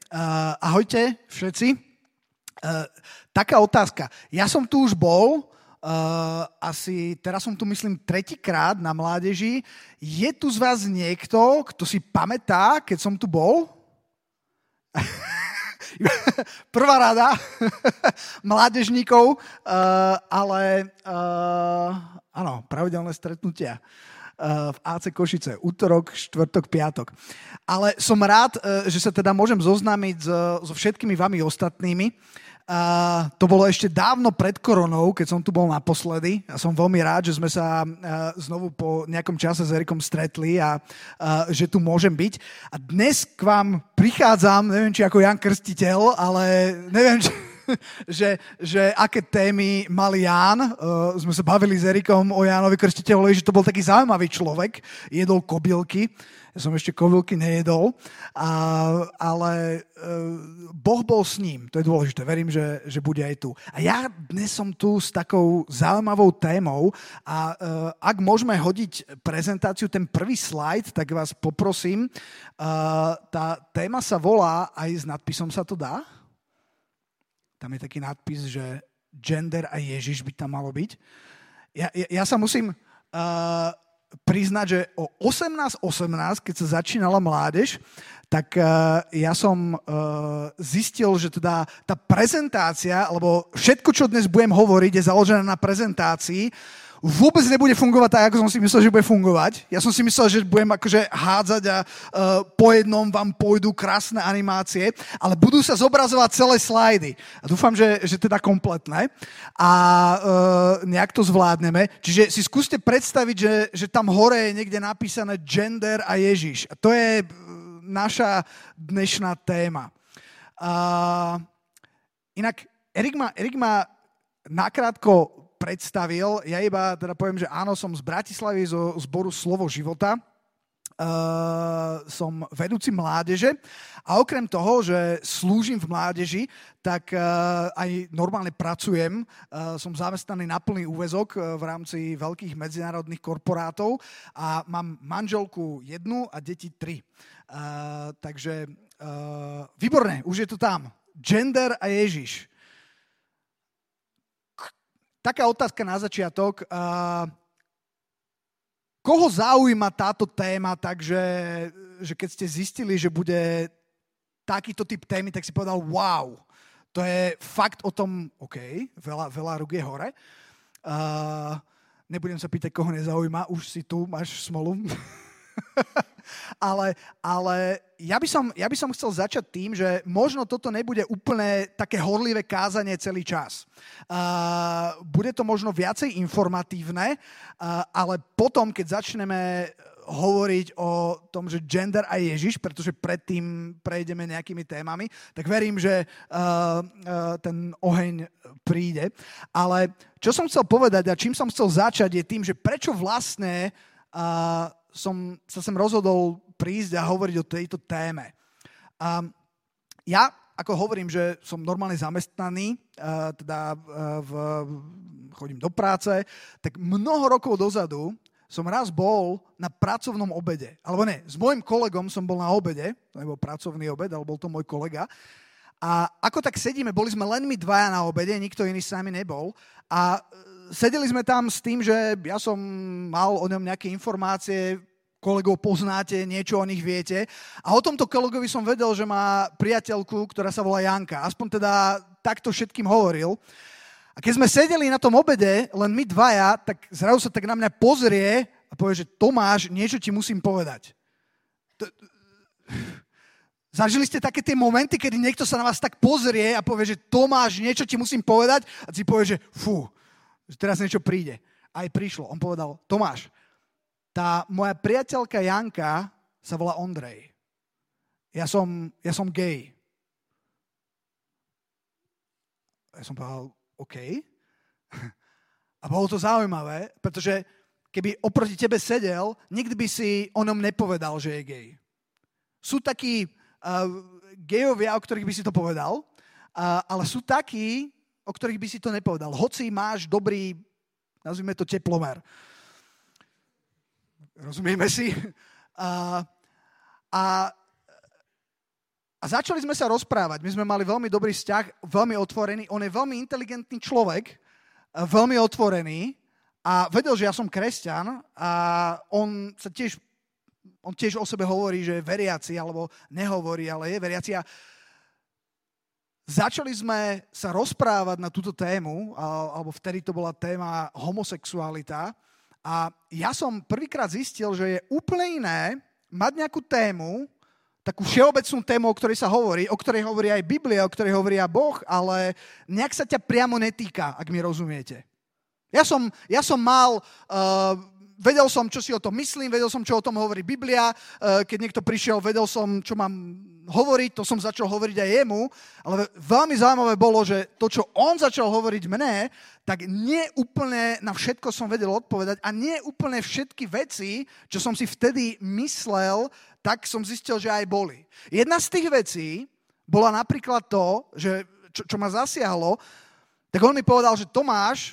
Ahojte všetci. Taká otázka. Ja som tu už bol, teraz som tu myslím tretíkrát na mládeži. Je tu z vás niekto, kto si pamätá, keď som tu bol? Prvá rada mládežníkov, ale áno, pravidelné stretnutia v AC Košice, útorok, štvrtok, piatok. Ale som rád, že sa teda môžem zoznámiť so všetkými vami ostatnými. To bolo ešte dávno pred koronou, keď som tu bol naposledy. Ja som veľmi rád, že sme sa znovu po nejakom čase s Erikom stretli a že tu môžem byť. A dnes k vám prichádzam, neviem, či ako Jan Krstiteľ, ale neviem, že aké témy mal Ján. Sme sa bavili s Erikom o Jánovi Krstiteľovi, že to bol taký zaujímavý človek. Jedol kobylky. Ja som ešte kobylky nejedol. Ale Boh bol s ním. To je dôležité. Verím, že bude aj tu. A ja dnes som tu s takou zaujímavou témou a ak môžeme hodiť prezentáciu, ten prvý slajd, tak vás poprosím. Tá téma sa volá, aj s nadpisom sa to dá? Tam je taký nadpis, že gender a Ježiš by tam malo byť. Ja sa musím priznať, že o 18:18, keď sa začínala mládež, tak ja som zistil, že teda tá prezentácia, alebo všetko, čo dnes budem hovoriť, je založené na prezentácii, vôbec nebude fungovať tak, ako som si myslel, že bude fungovať. Ja som si myslel, že budem akože hádzať a po jednom vám pôjdu krásne animácie, ale budú sa zobrazovať celé slajdy. A dúfam, že teda kompletné. A nejak to zvládneme. Čiže si skúste predstaviť, že tam hore je niekde napísané gender a Ježiš. A to je naša dnešná téma. Inak Erik ma nakrátko predstavil. Ja iba teda poviem, že áno, som z Bratislavy, zo zboru Slovo života. Som vedúci mládeže a okrem toho, že slúžim v mládeži, tak aj normálne pracujem. Som zamestnaný na plný úväzok v rámci veľkých medzinárodných korporátov a mám manželku 1 a deti 3. Takže výborné, už je to tam. Gender a Ježiš. Taká otázka na začiatok. Koho zaujíma táto téma, takže že keď ste zistili, že bude takýto typ témy, tak si povedal, wow, to je fakt o tom, OK, veľa rúk je hore. Nebudem sa pýtať, koho nezaujíma, už si tu, máš smolu. ale ja by som chcel začať tým, že možno toto nebude úplne také horlivé kázanie celý čas. Bude to možno viacej informatívne, ale potom, keď začneme hovoriť o tom, že gender a Ježiš, pretože predtým prejdeme nejakými témami, tak verím, že ten oheň príde. Ale čo som chcel povedať a čím som chcel začať je tým, že prečo vlastne som sa sem rozhodol prísť a hovoriť o tejto téme. Ja, ako hovorím, že som normálne zamestnaný, chodím do práce, tak mnoho rokov dozadu som raz bol na pracovnom obede. Alebo ne, s môjim kolegom som bol na obede, to nebol pracovný obed, ale bol to môj kolega. A ako tak sedíme, boli sme len my dvaja na obede, nikto iný s nami nebol. A sedeli sme tam s tým, že ja som mal o ňom nejaké informácie, kolegov poznáte, niečo o nich viete. A o tomto kolegovi som vedel, že má priateľku, ktorá sa volá Janka. Aspoň teda takto všetkým hovoril. A keď sme sedeli na tom obede, len my dvaja, tak zrazu sa tak na mňa pozrie a povie, že Tomáš, niečo ti musím povedať. Zažili ste také tie momenty, kedy niekto sa na vás tak pozrie a povie, že Tomáš, niečo ti musím povedať a ty povie, že fú, že teraz niečo príde. Aj prišlo. On povedal, Tomáš, tá moja priateľka Janka sa volá Ondrej. Ja som gay. Ja som povedal, OK. A bolo to zaujímavé, pretože keby oproti tebe sedel, nikdy by si o ňom nepovedal, že je gay. Sú takí gejovia, o ktorých by si to povedal, ale sú takí, o ktorých by si to nepovedal. Hoci máš dobrý, nazvime to teplomer. Rozumieme si? A A začali sme sa rozprávať. My sme mali veľmi dobrý vzťah, veľmi otvorený. On je veľmi inteligentný človek, veľmi otvorený a vedel, že ja som kresťan a on tiež o sebe hovorí, že je veriaci, alebo nehovorí, ale je veriaci. A začali sme sa rozprávať na túto tému, alebo vtedy to bola téma homosexualita. A ja som prvýkrát zistil, že je úplne iné mať nejakú tému, takú všeobecnú tému, o ktorej sa hovorí, o ktorej hovorí aj Biblia, o ktorej hovorí aj Boh, ale nejak sa ťa priamo netýka, ak mi rozumiete. Ja som mal, vedel som, čo si o tom myslím, vedel som, čo o tom hovorí Biblia, keď niekto prišiel, vedel som, čo mám hovoriť, to som začal hovoriť aj jemu, ale veľmi zaujímavé bolo, že to, čo on začal hovoriť mne, tak nie úplne na všetko som vedel odpovedať a nie úplne všetky veci, čo som si vtedy myslel, tak som zistil, že aj boli. Jedna z tých vecí bola napríklad to, že čo ma zasiahlo, tak on mi povedal, že Tomáš,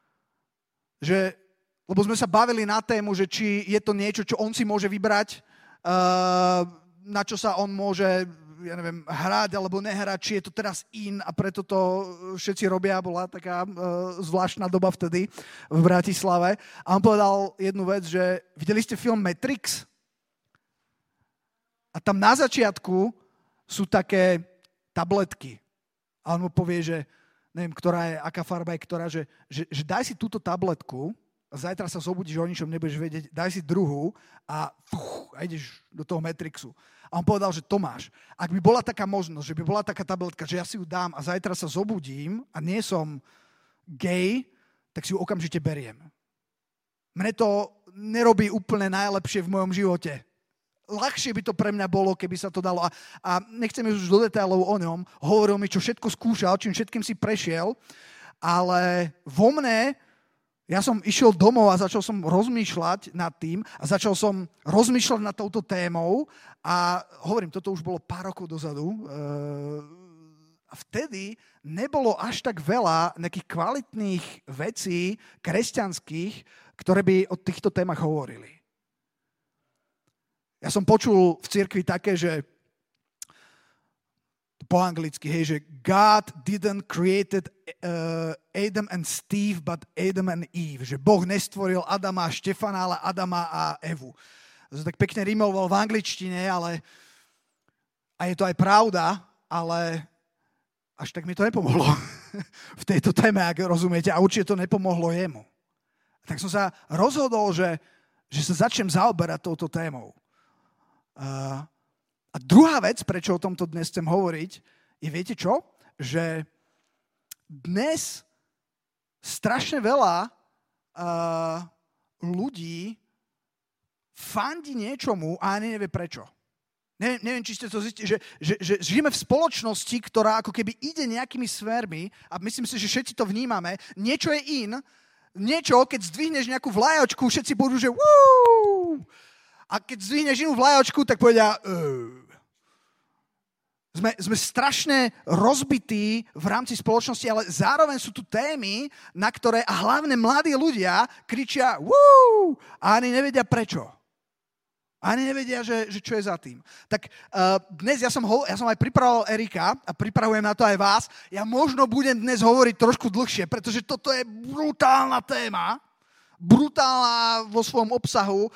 lebo sme sa bavili na tému, že či je to niečo, čo on si môže vybrať, na čo sa on môže, ja neviem, hrať alebo nehrať, či je to teraz in a preto to všetci robia. Bola taká zvláštna doba vtedy v Bratislave. A on povedal jednu vec, že videli ste film Matrix? A tam na začiatku sú také tabletky. A on mu povie, že neviem, ktorá je, aká farba je ktorá, že daj si túto tabletku a zajtra sa zobudíš, o ničom nebudeš vedieť, daj si druhú a ideš do toho Matrixu. A on povedal, že Tomáš, ak by bola taká možnosť, že by bola taká tabletka, že ja si ju dám a zajtra sa zobudím a nie som gay, tak si ju okamžite beriem. Mne to nerobí úplne najlepšie v mojom živote. Ľahšie by to pre mňa bolo, keby sa to dalo. A nechcem ísť už do detailov o ňom. Hovoril mi, čo všetko skúšal, čím všetkým si prešiel. Ale vo mne, ja som išiel domov a začal som rozmýšľať nad tým a začal som rozmýšľať nad touto témou. A hovorím, toto už bolo pár rokov dozadu. A vtedy nebolo až tak veľa nejakých kvalitných vecí kresťanských, ktoré by o týchto témach hovorili. Ja som počul v cirkvi také, že po anglicky, hej, že God didn't created Adam and Steve, but Adam and Eve. Že Boh nestvoril Adama a Štefana, ale Adama a Evu. To tak pekne rimoval v angličtine, ale a je to aj pravda, ale až tak mi to nepomohlo v tejto téme, ak rozumiete, a určite to nepomohlo jemu. Tak som sa rozhodol, že sa začnem zaoberať touto témou. A druhá vec, prečo o tomto dnes chcem hovoriť, je viete čo? Že dnes strašne veľa ľudí fandí niečomu a ani nevie prečo. Neviem, či ste to zistili, že žijeme v spoločnosti, ktorá ako keby ide nejakými smermi a myslím si, že všetci to vnímame. Niečo je in, niečo, keď zdvihneš nejakú vlajočku, všetci budú, že wúúú. A keď zdvihneš inú vlajočku, tak povedia Sme strašne rozbití v rámci spoločnosti, ale zároveň sú tu témy, na ktoré, a hlavne mladí ľudia, kričia Woo! A ani nevedia prečo. Ani nevedia, že čo je za tým. Tak dnes ja som aj pripravoval Erika a pripravujem na to aj vás. Ja možno budem dnes hovoriť trošku dlhšie, pretože toto je brutálna téma. Brutálna vo svojom obsahu.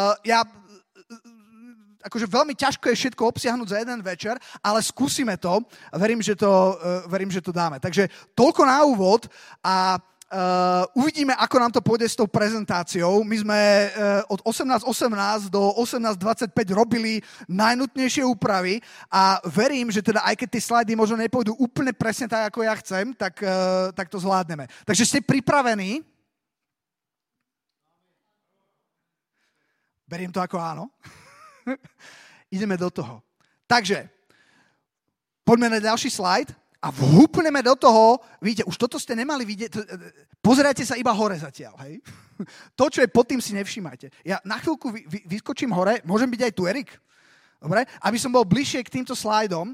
Akože veľmi ťažko je všetko obsiahnuť za jeden večer, ale skúsime to a verím, že to dáme. Takže toľko na úvod a uvidíme, ako nám to pôjde s tou prezentáciou. My sme od 18.18 do 18.25 robili najnutnejšie úpravy a verím, že teda aj keď tie slajdy možno nepôjdu úplne presne tak, ako ja chcem, tak to zvládneme. Takže ste pripravení? Beriem to ako áno. Ideme do toho. Takže, poďme na ďalší slajd a vhúpneme do toho. Vidíte, už toto ste nemali vidieť. Pozerajte sa iba hore zatiaľ. Hej? To, čo je pod tým, si nevšímajte. Ja na chvíľku vyskočím hore. Môžem byť aj tu, Erik? Dobre? Aby som bol bližšie k týmto slajdom.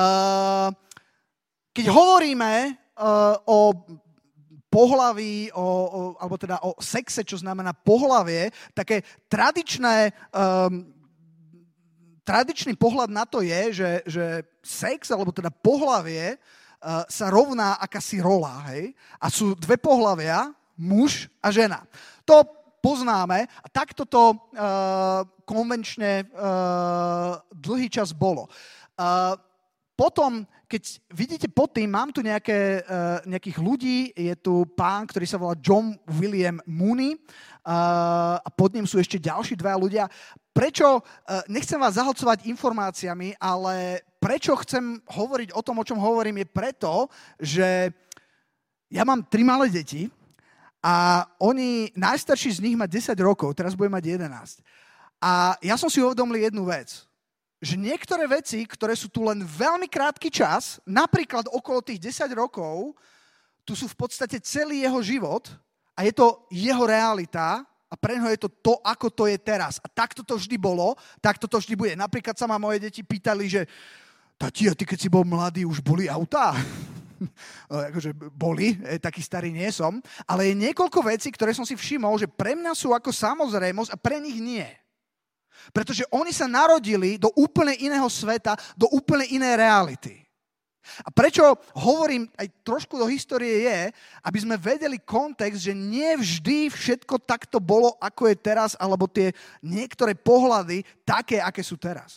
Keď hovoríme o pohlaví, alebo teda o sexe, čo znamená pohlavie, také tradičné tradičný pohľad na to je, že sex, alebo teda pohlavie, sa rovná akási rola, hej? A sú dve pohlavia, muž a žena. To poznáme a takto to konvenčne dlhý čas bolo. Potom, keď vidíte pod tým, mám tu nejakých ľudí, je tu pán, ktorý sa volá John William Mooney a pod ním sú ešte ďalší dvaja ľudia. Prečo, nechcem vás zahlcovať informáciami, ale prečo chcem hovoriť o tom, o čom hovorím, je preto, že ja mám 3 malé deti a najstarší z nich má 10 rokov, teraz bude mať 11. A ja som si uvedomil jednu vec, že niektoré veci, ktoré sú tu len veľmi krátky čas, napríklad okolo tých 10 rokov, tu sú v podstate celý jeho život a je to jeho realita a pre neho je to, ako to je teraz. A takto to vždy bolo, takto to vždy bude. Napríklad sa ma moje deti pýtali, že tati, a ty keď si bol mladý, už boli autá? Akože boli, taký starý nie som, ale je niekoľko vecí, ktoré som si všimol, že pre mňa sú ako samozrejmosť a pre nich nie. Pretože oni sa narodili do úplne iného sveta, do úplne inej reality. A prečo hovorím aj trošku do histórie je, aby sme vedeli kontext, že nie vždy všetko takto bolo, ako je teraz, alebo tie niektoré pohľady také, aké sú teraz.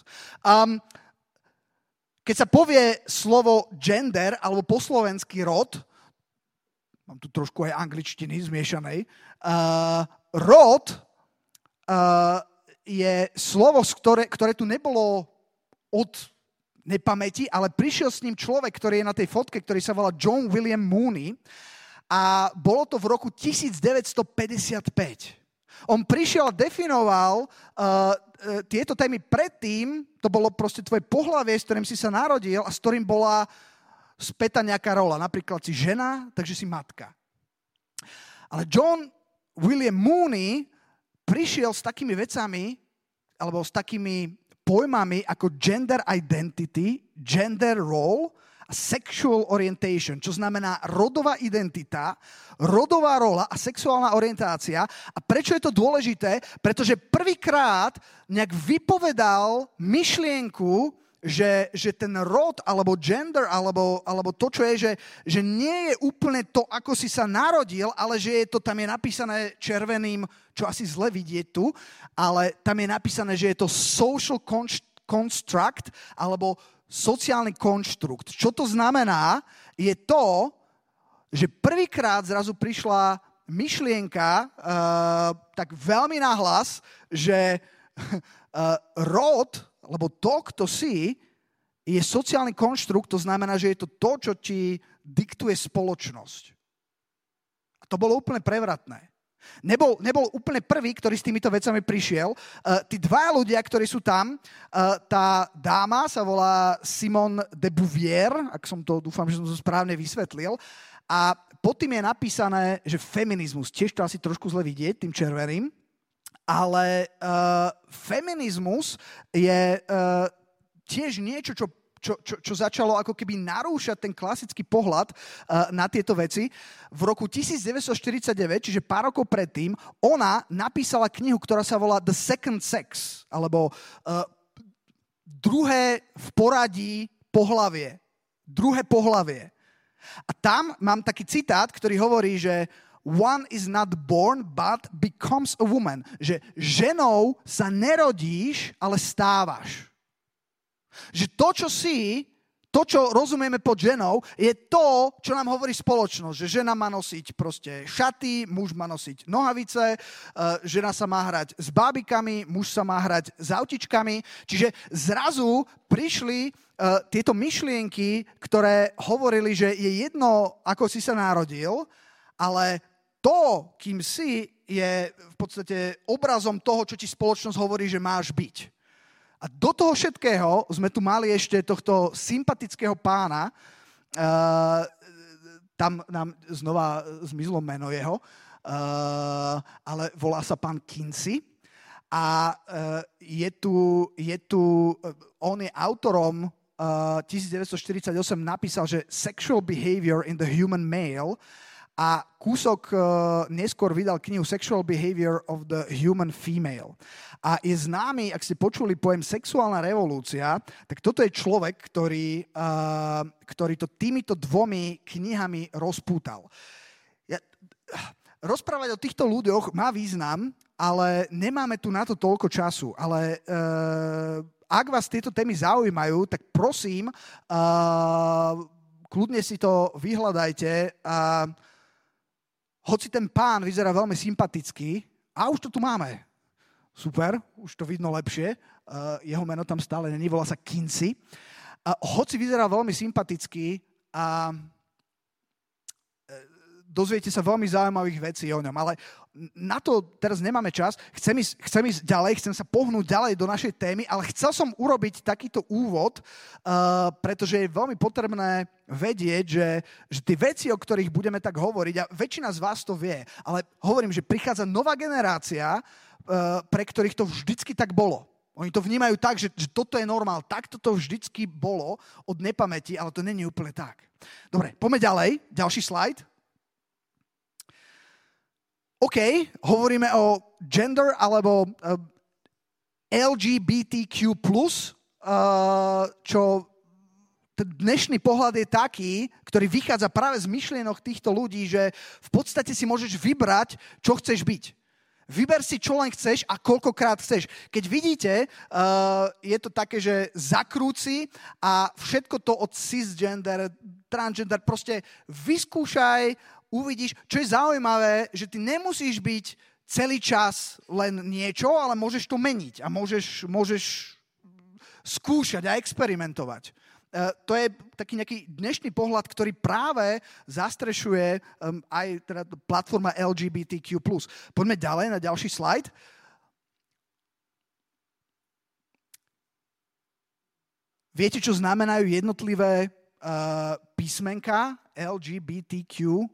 Keď sa povie slovo gender, alebo po slovensky rod, mám tu trošku aj angličtiny zmiešanej, rod je slovo, ktoré tu nebolo od nepamäti, ale prišiel s ním človek, ktorý je na tej fotke, ktorý sa volá John William Mooney a bolo to v roku 1955. On prišiel a definoval tieto témy predtým, to bolo proste tvoje pohlavie, s ktorým si sa narodil a s ktorým bola spätá nejaká rola. Napríklad si žena, takže si matka. Ale John William Mooney prišiel s takými vecami, alebo s takými pojmami ako gender identity, gender role a sexual orientation, čo znamená rodová identita, rodová rola a sexuálna orientácia. A prečo je to dôležité? Pretože prvýkrát nejak vypovedal myšlienku, že ten rod, alebo gender, alebo to, čo je, že nie je úplne to, ako si sa narodil, ale že tam je napísané červeným, čo asi zle vidieť tu, ale tam je napísané, že je to social construct, alebo sociálny konštrukt. Čo to znamená, je to, že prvýkrát zrazu prišla myšlienka tak veľmi nahlas, že rod, lebo to, kto si, je sociálny konštrukt, to znamená, že je to to, čo ti diktuje spoločnosť. A to bolo úplne prevratné. Nebol úplne prvý, ktorý s týmito vecami prišiel. Tí dvaja ľudia, ktorí sú tam, tá dáma sa volá Simone de Beauvoir, ak som to, dúfam, že som to správne vysvetlil, a pod tým je napísané, že feminizmus, tiež to asi trošku zle vidieť, tým červeným, ale feminizmus je tiež niečo, čo začalo ako keby narúšať ten klasický pohľad na tieto veci. V roku 1949, čiže pár rokov predtým, ona napísala knihu, ktorá sa volá The Second Sex, alebo druhé v poradí pohlavie. Druhé pohlavie. A tam mám taký citát, ktorý hovorí, že one is not born, but becomes a woman. Že ženou sa nerodíš, ale stávaš. Že to, čo si, to, čo rozumieme pod ženou, je to, čo nám hovorí spoločnosť. Že žena má nosiť proste šaty, muž má nosiť nohavice, žena sa má hrať s bábikami, muž sa má hrať s autičkami. Čiže zrazu prišli tieto myšlienky, ktoré hovorili, že je jedno, ako si sa narodil, ale to, kým si, je v podstate obrazom toho, čo ti spoločnosť hovorí, že máš byť. A do toho všetkého sme tu mali ešte tohto sympatického pána, tam nám znova zmizlo meno jeho, ale volá sa pán Kinsey a on je autorom 1948 napísal, že sexual behavior in the human male a kúsok neskôr vydal knihu Sexual Behavior of the Human Female. A je známy, ak ste počuli pojem sexuálna revolúcia, tak toto je človek, ktorý to týmito dvomi knihami rozpútal. Rozprávať o týchto ľuďoch má význam, ale nemáme tu na to toľko času. Ale ak vás tieto témy zaujímajú, tak prosím, kľudne si to vyhľadajte. Hoci ten pán vyzerá veľmi sympatický, a už to tu máme. Super, už to vidno lepšie. Jeho meno tam stále není, volá sa Kinsey. Hoci vyzerá veľmi sympatický a dozviete sa veľmi zaujímavých vecí o ňom, ale na to teraz nemáme čas. Chcem ísť ďalej, chcem sa pohnúť ďalej do našej témy, ale chcel som urobiť takýto úvod, pretože je veľmi potrebné vedieť, že tie veci, o ktorých budeme tak hovoriť, a väčšina z vás to vie, ale hovorím, že prichádza nová generácia, pre ktorých to vždycky tak bolo. Oni to vnímajú tak, že toto je normál, takto to vždycky bolo od nepamäti, ale to není úplne tak. Dobre, poďme ďalej. Ďalší slajd. OK, hovoríme o gender alebo LGBTQ+, čo ten dnešný pohľad je taký, ktorý vychádza práve z myšlienok týchto ľudí, že v podstate si môžeš vybrať, čo chceš byť. Vyber si, čo len chceš a koľkokrát chceš. Keď vidíte, je to také, že zakrúci a všetko to od cisgender, transgender, proste vyskúšaj, uvidíš, čo je zaujímavé, že ty nemusíš byť celý čas len niečo, ale môžeš to meniť a môžeš skúšať a experimentovať. To je taký nejaký dnešný pohľad, ktorý práve zastrešuje aj teda platforma LGBTQ+. Poďme ďalej na ďalší slajd. Viete, čo znamenajú jednotlivé písmenka LGBTQ+?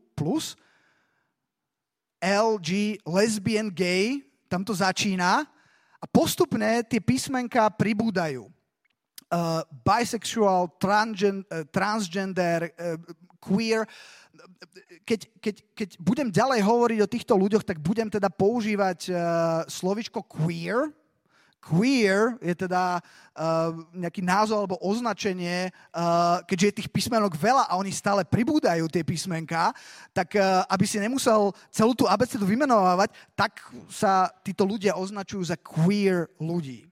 LG, lesbian, gay, tam to začína a postupne tie písmenka pribúdajú. Bisexual, transgender, queer. Keď budem ďalej hovoriť o týchto ľuďoch, tak budem teda používať slovičko queer. Queer je teda nejaký názov alebo označenie, keďže je tých písmenok veľa a oni stále pribúdajú tie písmenka, tak aby si nemusel celú tú abecedu vymenovávať, tak sa títo ľudia označujú za queer ľudí.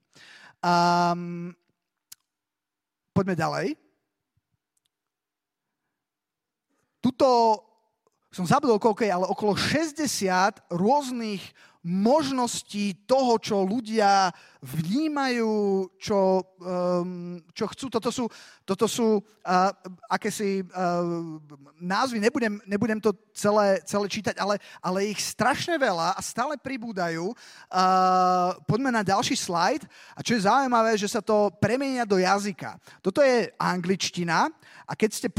Poďme ďalej. Tuto som zabudol koľko je, ale okolo 60 rôznych možností toho, čo ľudia vnímajú, čo chcú. Toto sú akési názvy, nebudem to celé čítať, ale ich strašne veľa a stále pribúdajú. Poďme na ďalší slajd. A čo je zaujímavé, že sa to premieňa do jazyka. Toto je angličtina a keď ste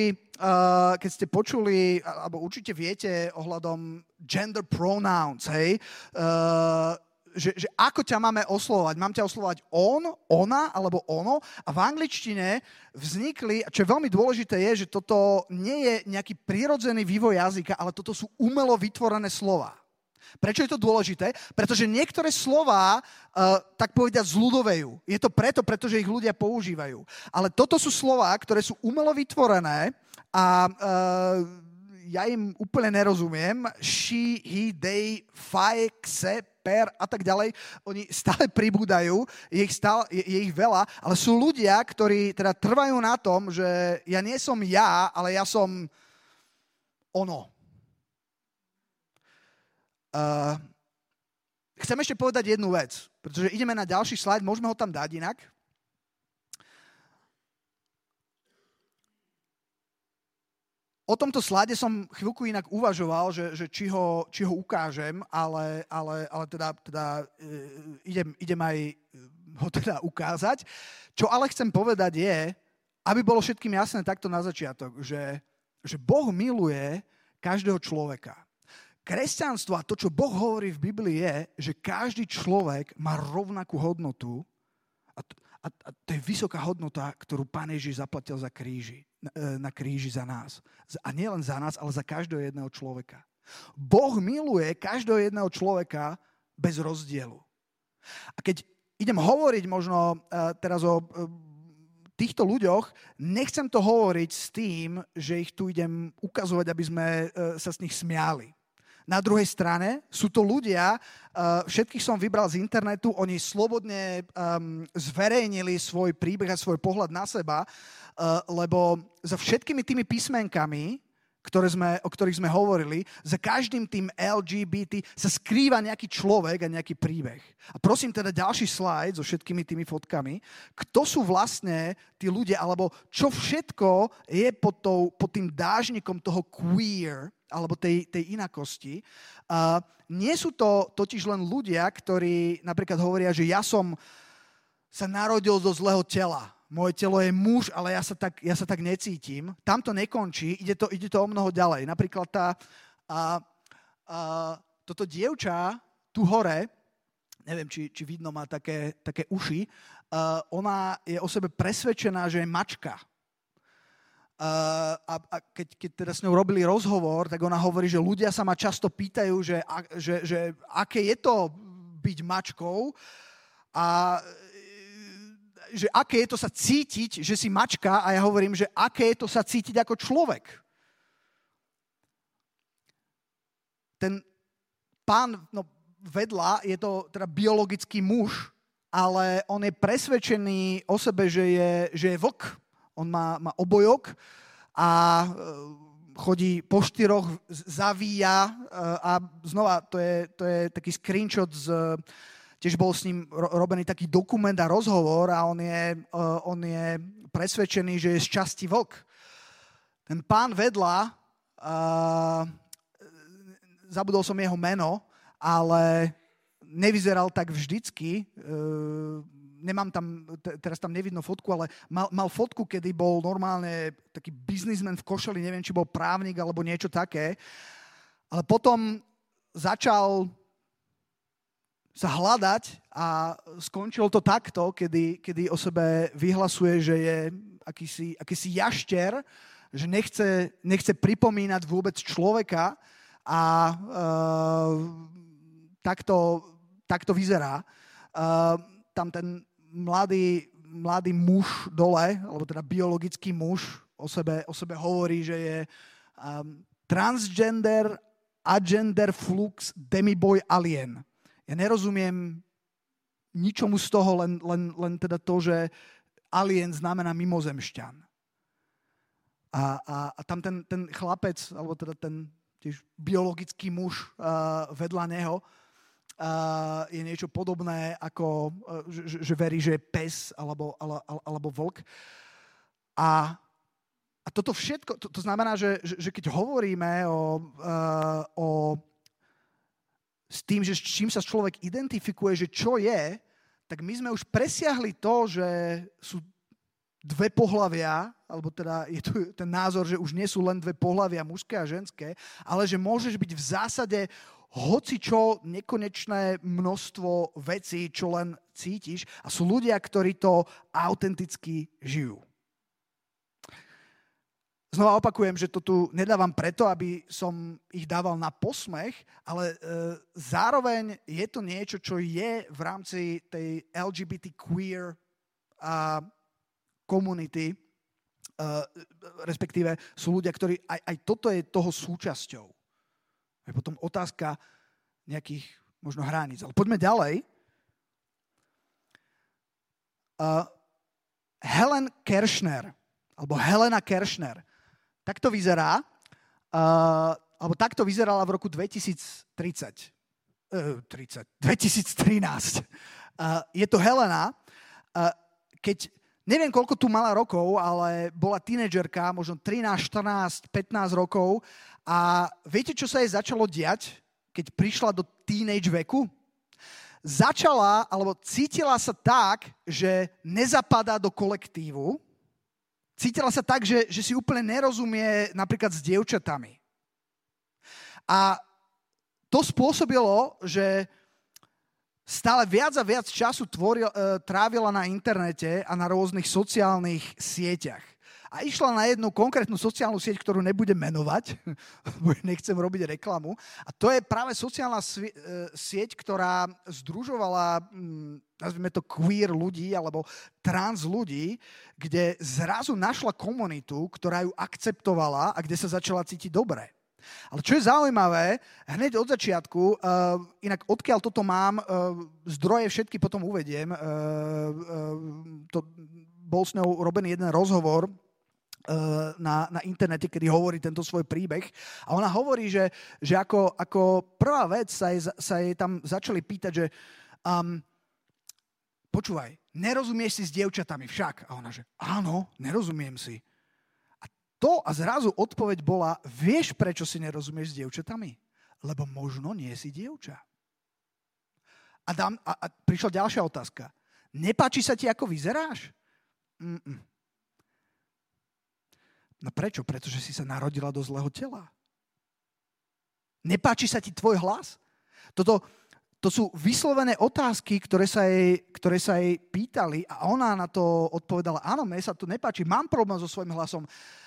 počuli, alebo určite viete ohľadom gender pronouns, hej, že ako ťa máme oslovovať. Mám ťa oslovovať on, ona alebo ono. A v angličtine vznikli, čo je veľmi dôležité je, že toto nie je nejaký prirodzený vývoj jazyka, ale toto sú umelo vytvorené slová. Prečo je to dôležité? Pretože niektoré slová, tak povediať, zľudovejú. Je to pretože ich ľudia používajú. Ale toto sú slová, ktoré sú umelo vytvorené a ja im úplne nerozumiem. She, he, they, faj, kse, per a tak ďalej. Oni stále pribúdajú, je ich veľa, ale sú ľudia, ktorí teda trvajú na tom, že ja nie som ja, ale ja som ono. Chcem ešte povedať jednu vec, pretože ideme na ďalší slajd, môžeme ho tam dať inak. O tomto slade som chvíľku inak uvažoval, že či ho ukážem, ale teda idem aj ho teda ukázať. Čo ale chcem povedať je, aby bolo všetkým jasné takto na začiatok, že Boh miluje každého človeka. Kresťanstvo a to, čo Boh hovorí v Biblii je, že každý človek má rovnakú hodnotu A to je vysoká hodnota, ktorú Pán Ježiš zaplatil na kríži za nás. A nie len za nás, ale za každého jedného človeka. Boh miluje každého jedného človeka bez rozdielu. A keď idem hovoriť možno teraz o týchto ľuďoch, nechcem to hovoriť s tým, že ich tu idem ukazovať, aby sme sa s nich smiali. Na druhej strane sú to ľudia, všetkých som vybral z internetu, oni slobodne zverejnili svoj príbeh a svoj pohľad na seba, lebo za všetkými tými písmenkami, o ktorých sme hovorili, za každým tým LGBT sa skrýva nejaký človek a nejaký príbeh. A prosím teda ďalší slajd so všetkými tými fotkami. Kto sú vlastne tí ľudia, alebo čo všetko je pod tým dážnikom toho queer, alebo tej inakosti. Nie sú to totiž len ľudia, ktorí napríklad hovoria, že ja som sa narodil do zlého tela. Moje telo je muž, ale ja sa tak necítim. Tam to nekončí, ide to o mnoho ďalej. Napríklad toto dievča tu hore, neviem, či vidno, má také uši, ona je o sebe presvedčená, že je mačka. A keď teda s ňou robili rozhovor, tak ona hovorí, že ľudia sa ma často pýtajú, že aké je to byť mačkou a že aké je to sa cítiť, že si mačka, a ja hovorím, že aké je to sa cítiť ako človek. Ten pán vedľa je to teda biologický muž, ale on je presvedčený o sebe, že je vlk. On má obojok a chodí po štyroch, zavíja a znova to je taký screenshot tiež bol s ním robený taký dokument a rozhovor a on je presvedčený, že je z časti vlk. Ten pán vedľa, zabudol som jeho meno, ale nevyzeral tak vždycky. Nemám tam, teraz tam nevidno fotku, ale mal fotku, kedy bol normálne taký biznismen v košeli, neviem, či bol právnik alebo niečo také. Ale potom začal sa hľadať a skončilo to takto, kedy o sebe vyhlasuje, že je akýsi jašter, že nechce pripomínať vôbec človeka a takto vyzerá. Tam ten mladý muž dole, alebo teda biologický muž o sebe hovorí, že je transgender, agender flux, demiboy alien. Ja nerozumiem ničomu z toho, len teda to, že alien znamená mimozemšťan. A tam ten chlapec, alebo teda ten tiež biologický muž vedľa neho je niečo podobné, ako že verí, že je pes alebo vlk. A toto všetko, to znamená, že keď hovoríme o s tým, že s čím sa človek identifikuje, že čo je, tak my sme už presiahli to, že sú dve pohlavia, alebo teda je tu ten názor, že už nie sú len dve pohlavia, mužské a ženské, ale že môžeš byť v zásade hocičo, nekonečné množstvo vecí, čo len cítiš, a sú ľudia, ktorí to autenticky žijú. Znova opakujem, že to tu nedávam preto, aby som ich dával na posmech, ale zároveň je to niečo, čo je v rámci tej LGBT queer komunity, respektíve sú ľudia, ktorí aj toto je toho súčasťou. Je potom otázka nejakých možno hraníc. Ale poďme ďalej. Helena Kirchner. Takto vyzerá, alebo takto vyzerala v roku 2013. Je to Helena, keď neviem, koľko tu mala rokov, ale bola tínedžerka, možno 13, 14, 15 rokov, a viete, čo sa jej začalo diať, keď prišla do teenage veku? Začala, alebo cítila sa tak, že nezapadá do kolektívu. Cítila sa tak, že si úplne nerozumie napríklad s dievčatami. A to spôsobilo, že stále viac a viac času trávila na internete a na rôznych sociálnych sieťach. A išla na jednu konkrétnu sociálnu sieť, ktorú nebudem menovať, lebo nechcem robiť reklamu. A to je práve sociálna sieť, ktorá združovala, nazvime to queer ľudí, alebo trans ľudí, kde zrazu našla komunitu, ktorá ju akceptovala a kde sa začala cítiť dobre. Ale čo je zaujímavé, hneď od začiatku, inak odkiaľ toto mám, zdroje všetky potom uvediem, bol s ňou robený jeden rozhovor, na internete, kedy hovorí tento svoj príbeh. A ona hovorí, že ako prvá vec sa jej tam začali pýtať, že počúvaj, nerozumieš si s dievčatami však? A ona, že áno, nerozumiem si. A zrazu odpoveď bola, vieš, prečo si nerozumieš s dievčatami? Lebo možno nie si dievča. A prišla ďalšia otázka. Nepáči sa ti, ako vyzeráš? No prečo? Pretože si sa narodila do zlého tela. Nepáči sa ti tvoj hlas? To sú vyslovené otázky, ktoré sa jej pýtali a ona na to odpovedala, áno, mne sa to nepáči, mám problém so svojím hlasom.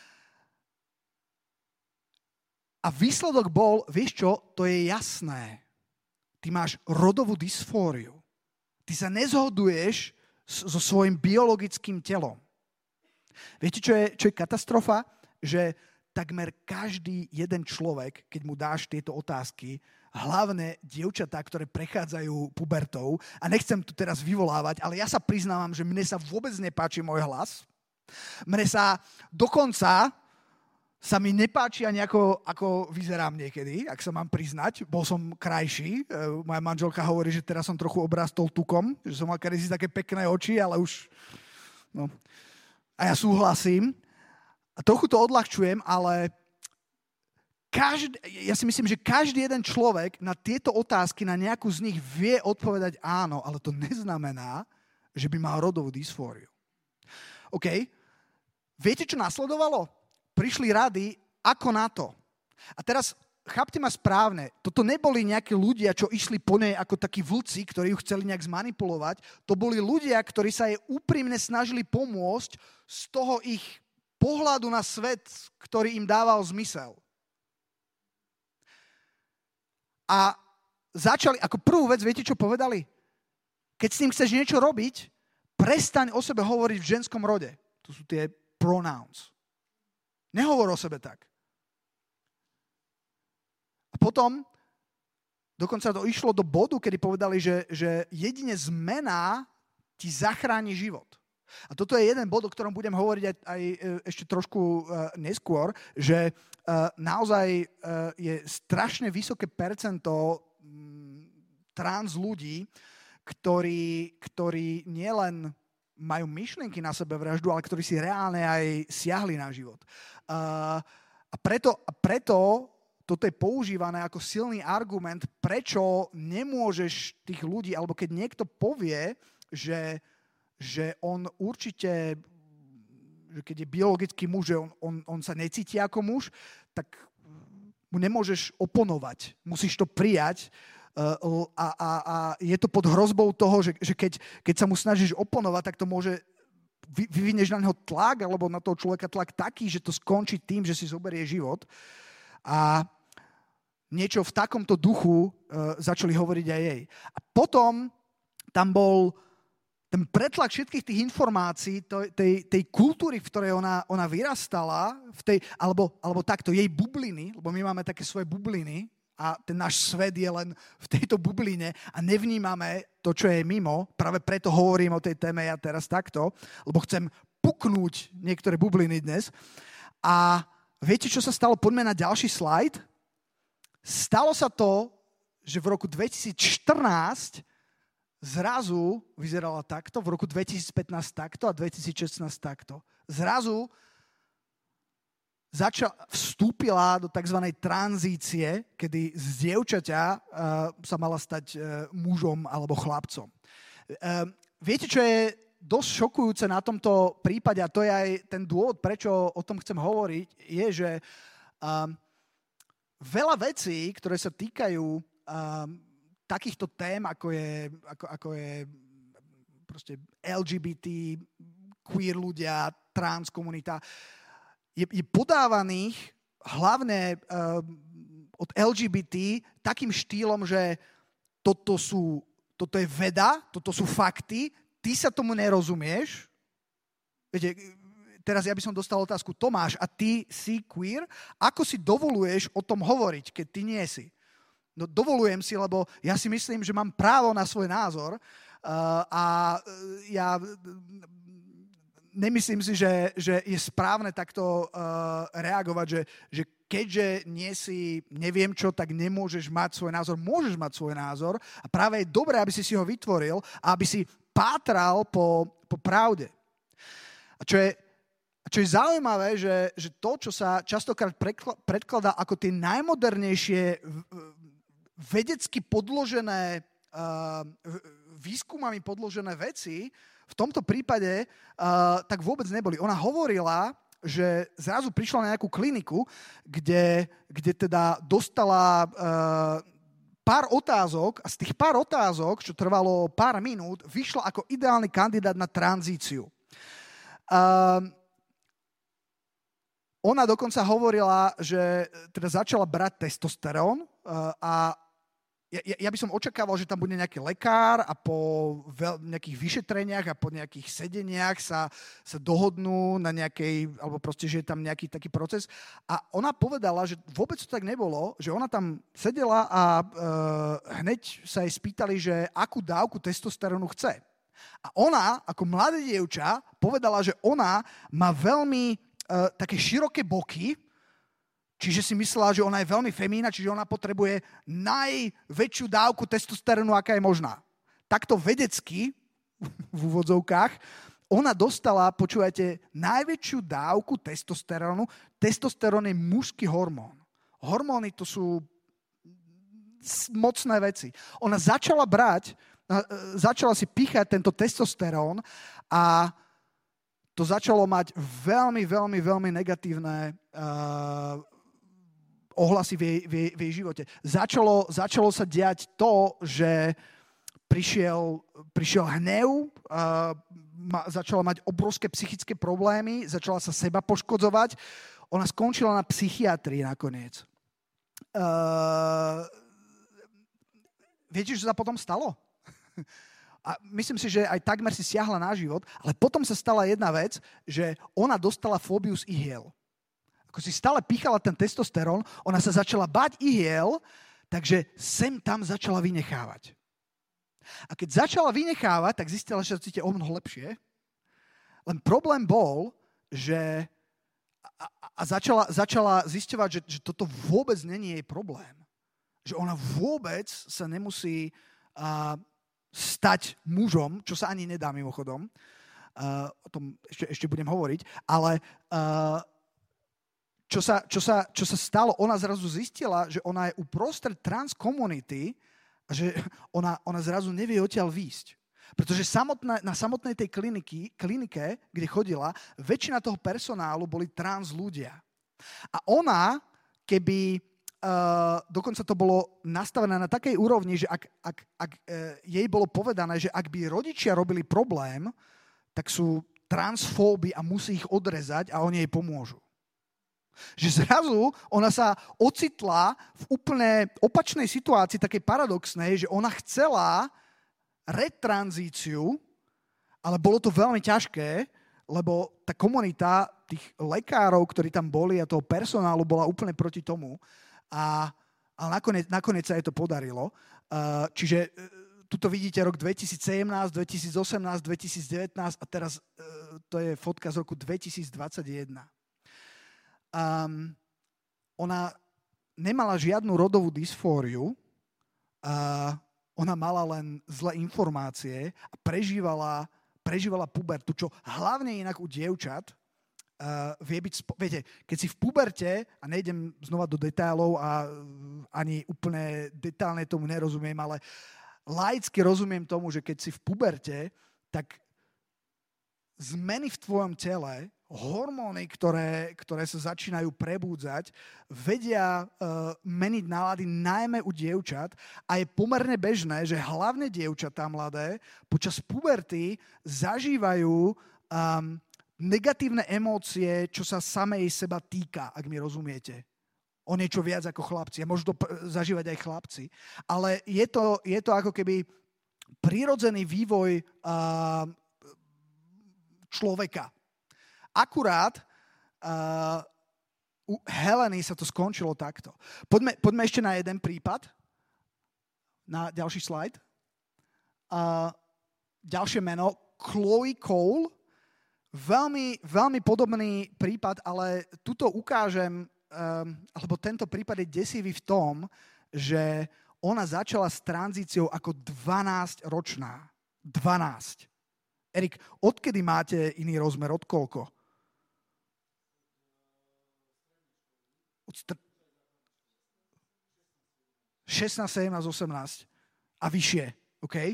A výsledok bol, vieš čo, to je jasné. Ty máš rodovú dysfóriu. Ty sa nezhoduješ so svojím biologickým telom. Viete, čo je katastrofa? Že takmer každý jeden človek, keď mu dáš tieto otázky, hlavne dievčatá, ktoré prechádzajú pubertou, a nechcem tu teraz vyvolávať, ale ja sa priznávam, že mne sa vôbec nepáči môj hlas. Mne sa dokonca mi nepáči ani ako vyzerám niekedy, ak sa mám priznať. Bol som krajší. Moja manželka hovorí, že teraz som trochu obrastol tukom, že som mal kedysi také pekné oči, ale už... No. A ja súhlasím. A trochu to odľahčujem, ale ja si myslím, že každý jeden človek na tieto otázky, na nejakú z nich vie odpovedať áno, ale to neznamená, že by mal rodovú dysfóriu. OK? Viete, čo nasledovalo? Prišli rady, ako na to. A teraz chápte ma správne, toto neboli nejakí ľudia, čo išli po nej ako takí vlci, ktorí ju chceli nejak zmanipulovať. To boli ľudia, ktorí sa jej úprimne snažili pomôcť z toho ich pohľadu na svet, ktorý im dával zmysel. A začali, ako prvú vec, viete, čo povedali? Keď s tým chceš niečo robiť, prestaň o sebe hovoriť v ženskom rode. To sú tie pronouns. Nehovor o sebe tak. A potom dokonca to išlo do bodu, kedy povedali, že jedine zmena ti zachráni život. A toto je jeden bod, o ktorom budem hovoriť aj ešte trošku neskôr, že naozaj je strašne vysoké percento trans ľudí, ktorí nielen majú myšlienky na sebevraždu, ale ktorí si reálne aj siahli na život. A preto toto je používané ako silný argument, prečo nemôžeš tých ľudí, alebo keď niekto povie, že on určite, že keď je biologický muž, že on sa necíti ako muž, tak mu nemôžeš oponovať. Musíš to prijať a je to pod hrozbou toho, že keď sa mu snažíš oponovať, tak to môže vyvineš na neho tlak, alebo na toho človeka tlak taký, že to skončí tým, že si zoberie život. A niečo v takomto duchu začali hovoriť aj jej. A potom tam bol ten pretlak všetkých tých informácií, tej kultúry, v ktorej ona vyrastala, alebo takto, jej bubliny, lebo my máme také svoje bubliny a ten náš svet je len v tejto bubline a nevnímame to, čo je mimo. Práve preto hovorím o tej téme ja teraz takto, lebo chcem puknúť niektoré bubliny dnes. A viete, čo sa stalo? Poďme na ďalší slajd. Stalo sa to, že v roku 2014 zrazu vyzerala takto, v roku 2015 takto a 2016 takto. Zrazu vstúpila do tzv. Tranzície, kedy z dievčaťa sa mala stať mužom alebo chlapcom. Viete, čo je dosť šokujúce na tomto prípade, a to je aj ten dôvod, prečo o tom chcem hovoriť, je, že veľa vecí, ktoré sa týkajú takýchto tém, ako je proste LGBT, queer ľudia, trans komunita, je podávaných hlavne od LGBT takým štýlom, že toto je veda, toto sú fakty, ty sa tomu nerozumieš. Viete, teraz ja by som dostal otázku, Tomáš, a ty si queer? Ako si dovoluješ o tom hovoriť, keď ty nie si? No dovolujem si, lebo ja si myslím, že mám právo na svoj názor a ja nemyslím si, že je správne takto reagovať, že keďže nie si neviem čo, tak nemôžeš mať svoj názor. Môžeš mať svoj názor a práve je dobré, aby si ho vytvoril a aby si pátral po pravde. A čo je zaujímavé, že to, čo sa častokrát predkladá ako tie najmodernejšie vedecky podložené, výskumami podložené veci, v tomto prípade tak vôbec neboli. Ona hovorila, že zrazu prišla na nejakú kliniku, kde teda dostala pár otázok a z tých pár otázok, čo trvalo pár minút, vyšla ako ideálny kandidát na tranzíciu. Ona dokonca hovorila, že teda začala brať testosterón a ja by som očakával, že tam bude nejaký lekár a po nejakých vyšetreniach a po nejakých sedeniach sa dohodnú na nejakej, alebo proste, že je tam nejaký taký proces. A ona povedala, že vôbec to tak nebolo, že ona tam sedela a hneď sa jej spýtali, že akú dávku testosterónu chce. A ona, ako mladé dievča, povedala, že ona má veľmi také široké boky, čiže si myslela, že ona je veľmi femína, čiže ona potrebuje najväčšiu dávku testosterónu, aká je možná. Takto vedecky, v úvodzovkách, ona dostala, počúvajte, najväčšiu dávku testosterónu. Testosterón je mužský hormón. Hormóny to sú mocné veci. Ona začala si píchať tento testosterón a to začalo mať veľmi, veľmi, veľmi negatívne ohlasy v jej živote. Začalo sa diať to, že prišiel hnev, začala mať obrovské psychické problémy, začala sa seba poškodzovať. Ona skončila na psychiatrii nakoniec. Viete, čo sa potom stalo? A myslím si, že aj takmer si siahla na život, ale potom sa stala jedna vec, že ona dostala fóbiu z ihiel. Ako si stále píchala ten testosterón, ona sa začala báť ihiel, takže sem tam začala vynechávať. A keď začala vynechávať, tak zistila, že sa cíti o mnoho lepšie. Len problém bol, že začala zisťovať, že toto vôbec není jej problém. Že ona vôbec sa nemusí stať mužom, čo sa ani nedá mimochodom. O tom ešte budem hovoriť. Ale čo sa stalo, ona zrazu zistila, že ona je uprostred trans komunity a že ona zrazu nevie odtiaľ výjsť. Pretože na samotnej tej klinike, kde chodila, väčšina toho personálu boli trans ľudia. A ona, keby dokonca to bolo nastavené na takej úrovni, že ak jej bolo povedané, že ak by rodičia robili problém, tak sú transfóby a musí ich odrezať a oni jej pomôžu. Že zrazu ona sa ocitla v úplne opačnej situácii, takej paradoxnej, že ona chcela retranzíciu, ale bolo to veľmi ťažké, lebo tá komunita tých lekárov, ktorí tam boli a toho personálu bola úplne proti tomu. Ale nakoniec sa jej to podarilo. Čiže tuto vidíte rok 2017, 2018, 2019 a teraz to je fotka z roku 2021. Ona nemala žiadnu rodovú dysfóriu, ona mala len zlé informácie a prežívala pubertu, čo hlavne inak u dievčat vie byť... Viete, keď si v puberte, a nejdem znova do detailov a ani úplne detailne tomu nerozumiem, ale laicky rozumiem tomu, že keď si v puberte, tak zmeny v tvojom tele hormóny, ktoré sa začínajú prebúdzať, vedia meniť nálady najmä u dievčat a je pomerne bežné, že hlavne dievčatá mladé počas puberty zažívajú negatívne emócie, čo sa samej seba týka, ak mi rozumiete. O niečo viac ako chlapci. A môžu to zažívať aj chlapci. Ale je to ako keby prirodzený vývoj človeka. Akurát u Heleny sa to skončilo takto. Poďme ešte na jeden prípad. Na ďalší slajd. Ďalšie meno. Chloe Cole. Veľmi, veľmi podobný prípad, ale tuto ukážem, alebo tento prípad je desivý v tom, že ona začala s tranzíciou ako 12-ročná. 12. Erik, odkedy máte iný rozmer? Od koľko? 16, 17, 18 a vyššie, OK?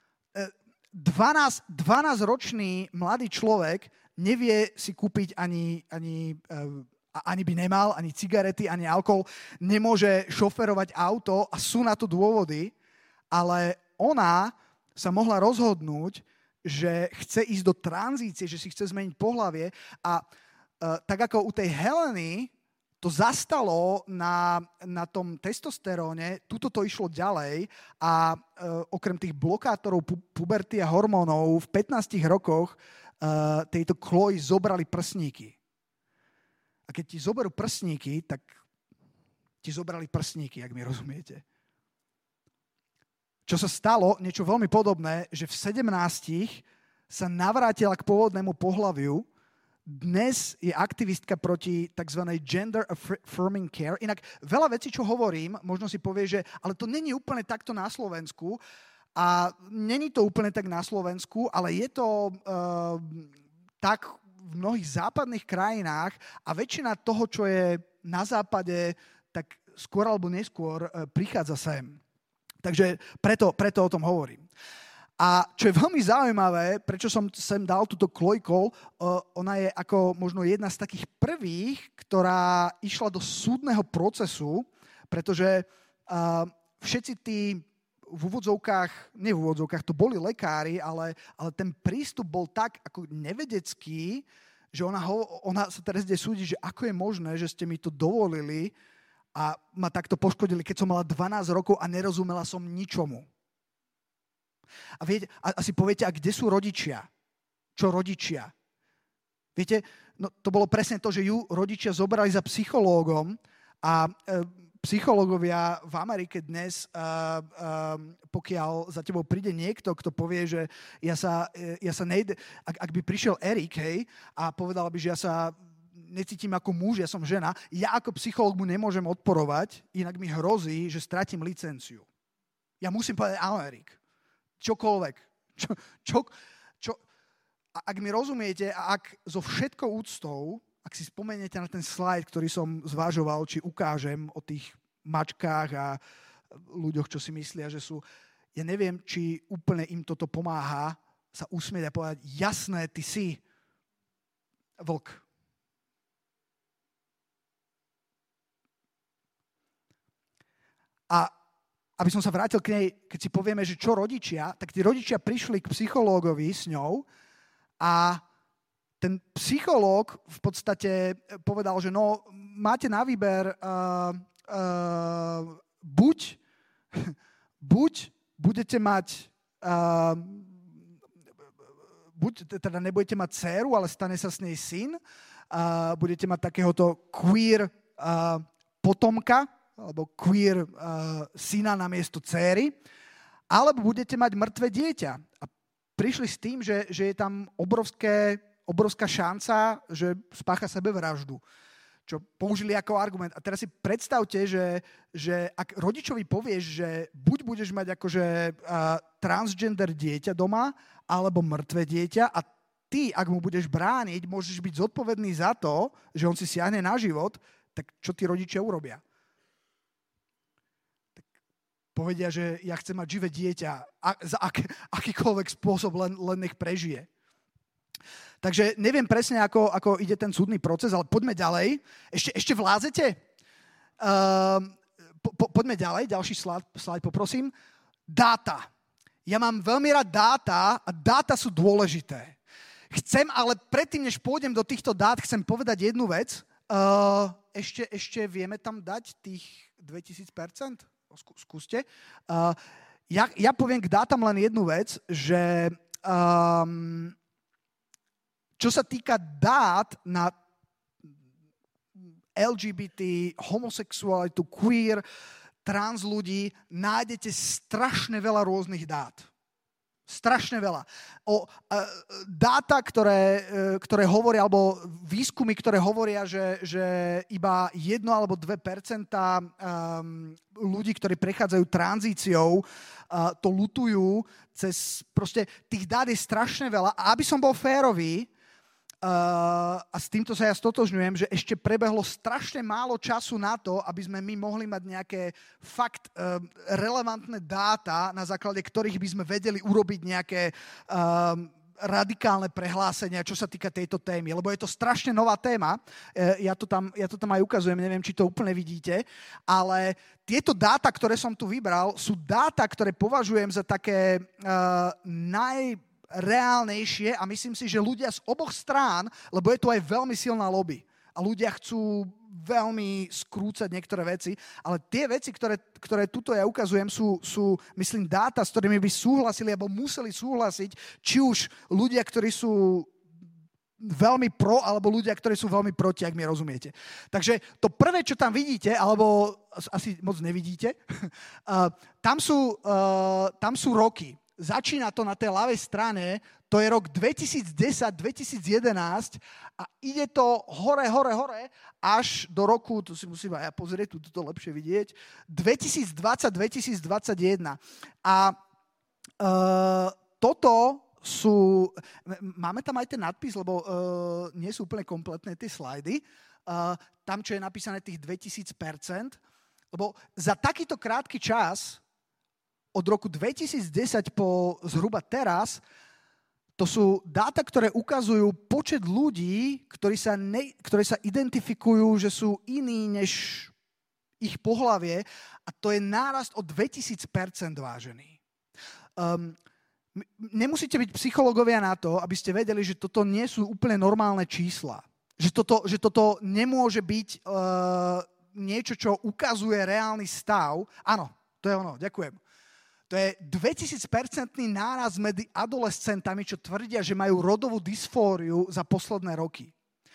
12-ročný mladý človek nevie si kúpiť ani by nemal, ani cigarety, ani alkohol, nemôže šoferovať auto a sú na to dôvody, ale ona sa mohla rozhodnúť, že chce ísť do tranzície, že si chce zmeniť pohlavie a tak ako u tej Heleny to zastalo na tom testosteróne, tuto to išlo ďalej a okrem tých blokátorov puberty a hormónov v 15 rokoch tejto Chloe zobrali prsníky. A keď ti zoberú prsníky, tak ti zobrali prsníky, ak mi rozumiete. Čo sa stalo, niečo veľmi podobné, že v 17 sa navrátila k pôvodnému pohlaviu. Dnes je aktivistka proti tzv. Gender affirming care. Inak veľa vecí, čo hovorím, možno si povie, že ale to není úplne takto na Slovensku. A není to úplne tak na Slovensku, ale je to tak v mnohých západných krajinách a väčšina toho, čo je na západe, tak skôr alebo neskôr prichádza sem. Takže preto o tom hovorím. A čo je veľmi zaujímavé, prečo som sem dal túto Chloe Cole, ona je ako možno jedna z takých prvých, ktorá išla do súdneho procesu, pretože všetci tí v úvodzovkách, to boli lekári, ale ten prístup bol tak ako nevedecký, že ona sa teraz ide súdiť, že ako je možné, že ste mi to dovolili a ma takto poškodili, keď som mala 12 rokov a nerozumela som ničomu. A viete, asi poviete, a kde sú rodičia? Čo rodičia? Viete, no to bolo presne to, že ju rodičia zobrali za psychológom a psychológovia v Amerike dnes, pokiaľ za tebou príde niekto, kto povie, že ja sa nejde, ak by prišiel Erik, hej, a povedal by, že ja sa necítim ako muž, ja som žena, ja ako psychológ mu nemôžem odporovať, inak mi hrozí, že stratím licenciu. Ja musím povedať, áno, Erik. Čokoľvek. Ak mi rozumiete a ak so všetkou úctou, ak si spomeniete na ten slajd, ktorý som zvažoval, či ukážem o tých mačkách a ľuďoch, čo si myslia, že sú... Ja neviem, či úplne im toto pomáha sa usmieť a povedať, jasné, ty si vlk. A aby som sa vrátil k nej, keď si povieme, že čo rodičia, tak tí rodičia prišli k psychológovi s ňou a ten psychológ v podstate povedal, že no, máte na výber buď budete mať buď teda nebudete mať dcéru, ale stane sa s nej syn, budete mať takéhoto queer potomka, alebo queer syna namiesto céry, alebo budete mať mŕtve dieťa. A prišli s tým, že je tam obrovská šanca, že spácha sebevraždu, čo použili ako argument. A teraz si predstavte, že ak rodičovi povieš, že buď budeš mať akože transgender dieťa doma, alebo mŕtve dieťa a ty, ak mu budeš brániť, môžeš byť zodpovedný za to, že on si siahne na život, tak čo tí rodičia urobia? Povedia, že ja chcem mať živé dieťa za akýkoľvek spôsob, len nech prežije. Takže neviem presne, ako ide ten súdny proces, ale poďme ďalej. Ešte vlázete? Poďme ďalej, ďalší slajd poprosím. Dáta. Ja mám veľmi rád dáta a dáta sú dôležité. Chcem, ale predtým, než pôjdem do týchto dát, chcem povedať jednu vec. Ešte vieme tam dať tých 2000%? Skúste. Ja poviem k dátam len jednu vec, že čo sa týka dát na LGBT, homosexualitu, queer, trans ľudí, nájdete strašne veľa rôznych dát. Strašne veľa. Dáta, ktoré hovoria, alebo výskumy, ktoré hovoria, že iba 1 alebo 2% ľudí, ktorí prechádzajú tranzíciou, to lutujú cez... Proste tých dát je strašne veľa. A aby som bol férový, a s týmto sa ja stotožňujem, že ešte prebehlo strašne málo času na to, aby sme my mohli mať nejaké fakt relevantné dáta, na základe ktorých by sme vedeli urobiť nejaké radikálne prehlásenia, čo sa týka tejto témy. Lebo je to strašne nová téma. Ja to tam aj ukazujem, neviem, či to úplne vidíte, ale tieto dáta, ktoré som tu vybral, sú dáta, ktoré považujem za také najreálnejšie a myslím si, že ľudia z oboch strán, lebo je tu aj veľmi silná lobby a ľudia chcú veľmi skrúcať niektoré veci, ale tie veci, ktoré tuto ja ukazujem, sú, myslím, dáta, s ktorými by súhlasili alebo museli súhlasiť, či už ľudia, ktorí sú veľmi pro, alebo ľudia, ktorí sú veľmi proti, ak mi rozumiete. Takže to prvé, čo tam vidíte, alebo asi moc nevidíte, tam sú roky. Začína to na tej ľavej strane, to je rok 2010-2011 a ide to hore, až do roku, tu si musím aj ja pozrieť, tu to lepšie vidieť, 2020-2021. A toto sú, máme tam aj ten nadpis, lebo nie sú úplne kompletné tie slajdy, tam, čo je napísané tých 2000%, lebo za takýto krátky čas od roku 2010 po zhruba teraz, to sú dáta, ktoré ukazujú počet ľudí, ktorí sa identifikujú, že sú iní než ich pohlavie a to je nárast o 2000% vážený. Nemusíte byť psychológovia na to, aby ste vedeli, že toto nie sú úplne normálne čísla. Že toto nemôže byť niečo, čo ukazuje reálny stav. Áno, to je ono, ďakujem. To je 2000% náraz medzi adolescentami, čo tvrdia, že majú rodovú dysfóriu za posledné roky.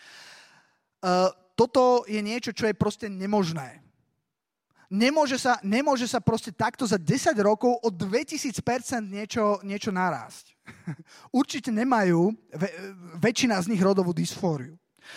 Toto je niečo, čo je proste nemožné. Nemôže sa proste takto za 10 rokov o 2000% niečo narásť. Určite nemajú väčšina z nich rodovú dysfóriu.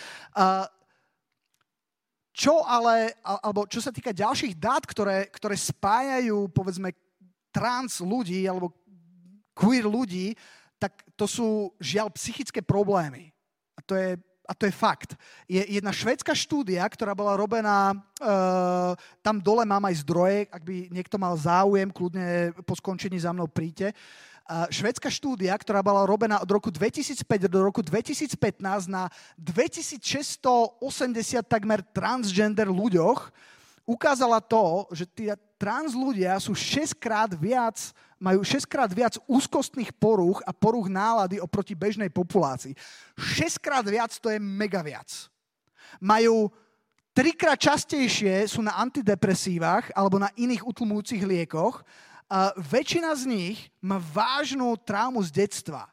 Čo sa týka ďalších dát, ktoré spájajú, povedzme, trans ľudí alebo queer ľudí, tak to sú žiaľ psychické problémy. A to je fakt. Je jedna švédska štúdia, ktorá bola robená, tam dole mám aj zdroje, ak by niekto mal záujem, kľudne po skončení za mnou príďte. Švédska štúdia, ktorá bola robená od roku 2005 do roku 2015 na 2680 takmer transgender ľuďoch, ukázala to, že tí trans ľudia sú majú 6-krát viac úzkostných porúch a porúch nálady oproti bežnej populácii. 6-krát viac, to je mega viac. Majú 3-krát častejšie, sú na antidepresívach alebo na iných utlmujúcich liekoch. Väčšina z nich má vážnu traumu z detstva,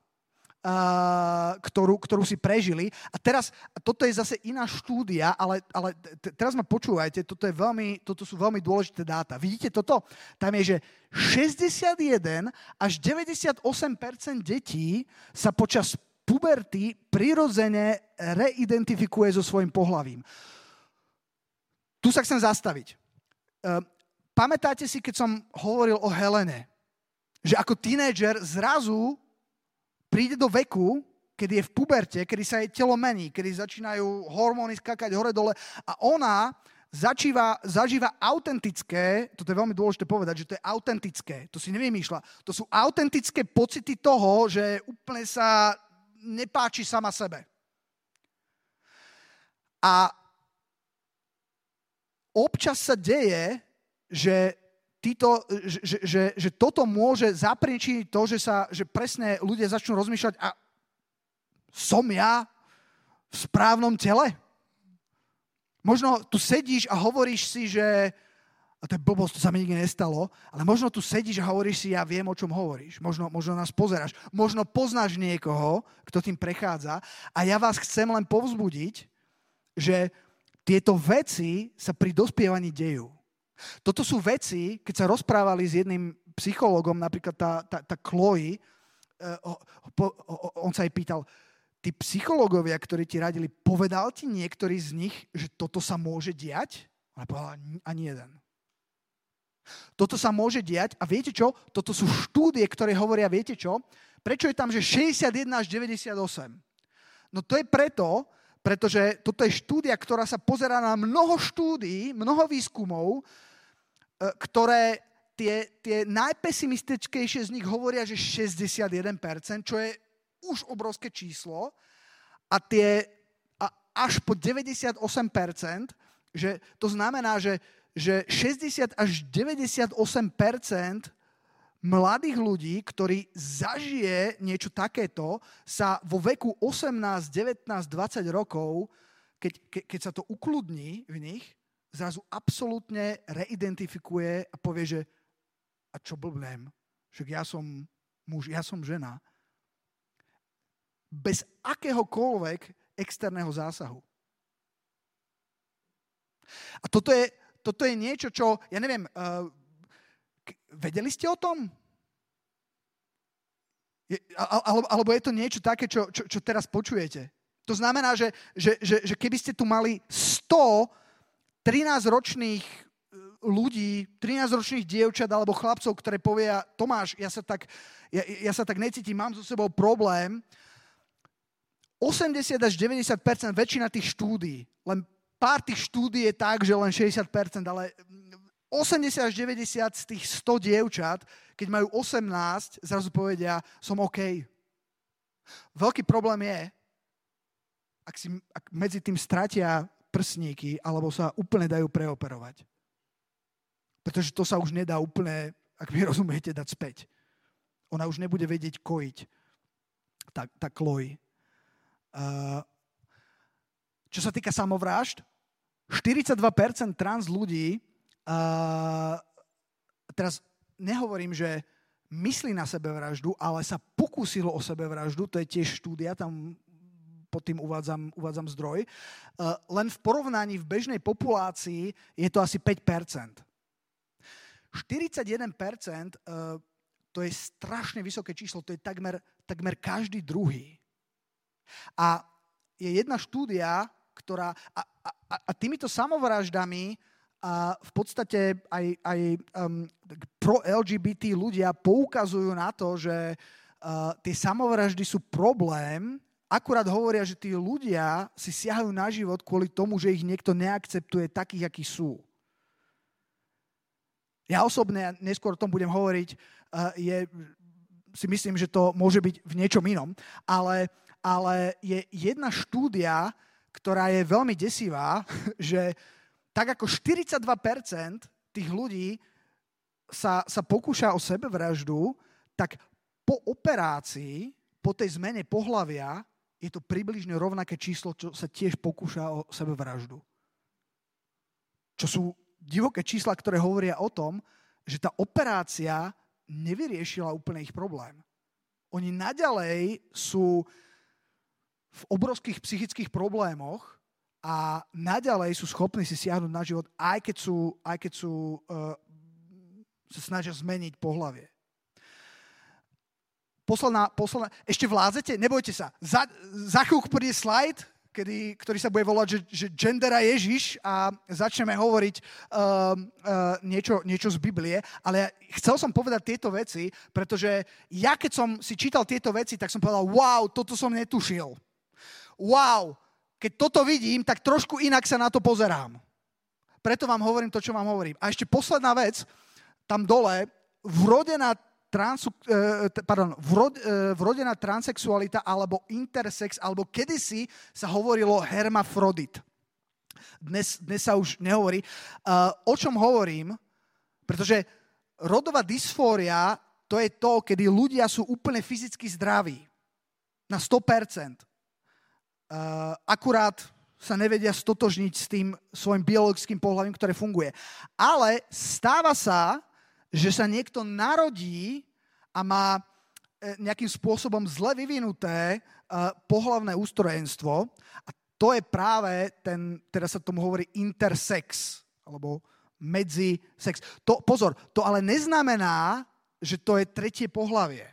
ktorú si prežili. A toto je zase iná štúdia, ale teraz ma počúvajte, toto sú veľmi dôležité dáta. Vidíte toto? Tam je, že 61 až 98% detí sa počas puberty prirodzene reidentifikuje so svojím pohlavím. Tu sa chcem zastaviť. Pamätáte si, keď som hovoril o Helene, že ako tínedžer zrazu príde do veku, kedy je v puberte, kedy sa jej telo mení, kedy začínajú hormóny skakať hore-dole a ona zažíva autentické, toto je veľmi dôležité povedať, že to je autentické, to si nevymýšľa, to sú autentické pocity toho, že úplne sa nepáči sama sebe. A občas sa deje, že toto môže zapričiniť to, že presne ľudia začnú rozmýšľať, a som ja v správnom tele? Možno tu sedíš a hovoríš si, že a to je blbosť, to sa mi nikdy nestalo, ale možno tu sedíš a hovoríš si, ja viem, o čom hovoríš. Možno nás pozeráš. Možno poznáš niekoho, kto tým prechádza. A ja vás chcem len povzbudiť, že tieto veci sa pri dospievaní dejú. Toto sú veci, keď sa rozprávali s jedným psychológom, napríklad tá Chloe, on sa jej pýtal, tí psychológovia, ktorí ti radili, povedal ti niektorý z nich, že toto sa môže diať? Ona povedala, ani jeden. Toto sa môže diať a viete čo? Toto sú štúdie, ktoré hovoria, viete čo? Prečo je tam, že 61 až 98? No to je pretože toto je štúdia, ktorá sa pozerá na mnoho štúdií, mnoho výskumov, ktoré tie najpesimistickejšie z nich hovoria, že 61%, čo je už obrovské číslo, a až po 98%, že to znamená, že 60 až 98% mladých ľudí, ktorí zažije niečo takéto, sa vo veku 18, 19, 20 rokov, keď sa to ukludní v nich, zrazu absolútne reidentifikuje a povie, že a čo blbnem, však ja som muž, ja som žena. Bez akéhokoľvek externého zásahu. A toto je niečo, čo, ja neviem, vedeli ste o tom? Alebo je to niečo také, čo teraz počujete? To znamená, že keby ste tu mali 100 13-ročných ľudí, 13-ročných dievčat alebo chlapcov, ktoré povia, Tomáš, ja sa tak necítim, mám so sebou problém, 80 až 90% väčšina tých štúdií, len pár tých štúdií je tak, že len 60%, ale 80 až 90 z tých 100 dievčat, keď majú 18, zrazu povedia, som OK. Veľký problém je, ak medzi tým stratia prsníky, alebo sa úplne dajú preoperovať. Pretože to sa už nedá úplne, ak mi rozumiete, dať späť. Ona už nebude vedieť kojiť. Tá Chloe. Čo sa týka samovrážd, 42% trans ľudí, teraz nehovorím, že myslí na sebevraždu, ale sa pokúsilo o sebevraždu, to je tiež štúdia, tam pod tým uvádzam zdroj. Len v porovnaní v bežnej populácii je to asi 5%. 41%, to je strašne vysoké číslo, to je takmer každý druhý. A je jedna štúdia, ktorá... A týmito samovraždami v podstate aj pro-LGBT ľudia poukazujú na to, že tie samovraždy sú problém. Akurát hovoria, že tí ľudia si siahajú na život kvôli tomu, že ich niekto neakceptuje takých, akí sú. Ja osobne, neskôr o tom budem hovoriť, si myslím, že to môže byť v niečom inom, ale je jedna štúdia, ktorá je veľmi desivá, že tak ako 42% tých ľudí sa pokúša o sebevraždu, tak po operácii, po tej zmene pohlavia, je to približne rovnaké číslo, čo sa tiež pokúša o sebevraždu. Čo sú divoké čísla, ktoré hovoria o tom, že tá operácia nevyriešila úplne ich problém. Oni naďalej sú v obrovských psychických problémoch a naďalej sú schopní si siahnuť na život, aj keď sa snažia zmeniť pohlavie. Posledná, ešte vládzete? Nebojte sa. Za chvíľku príde slajd, ktorý sa bude volať, že gendera Ježiš a začneme hovoriť niečo z Biblie, ale ja chcel som povedať tieto veci, pretože ja keď som si čítal tieto veci, tak som povedal, wow, toto som netušil. Wow, keď toto vidím, tak trošku inak sa na to pozerám. Preto vám hovorím to, čo vám hovorím. A ešte posledná vec, tam dole, vrodená vrodená transsexualita alebo intersex, alebo kedysi sa hovorilo hermafrodit. Dnes sa už nehovorí. O čom hovorím? Pretože rodová dysfória, to je to, kedy ľudia sú úplne fyzicky zdraví. Na 100%. Akurát sa nevedia stotožniť s tým svojim biologickým pohlavím, ktoré funguje. Ale stáva sa, že sa niekto narodí a má nejakým spôsobom zle vyvinuté pohlavné ústrojenstvo a to je práve teraz sa tomu hovorí intersex, alebo medzisex. Pozor, to ale neznamená, že to je tretie pohlavie.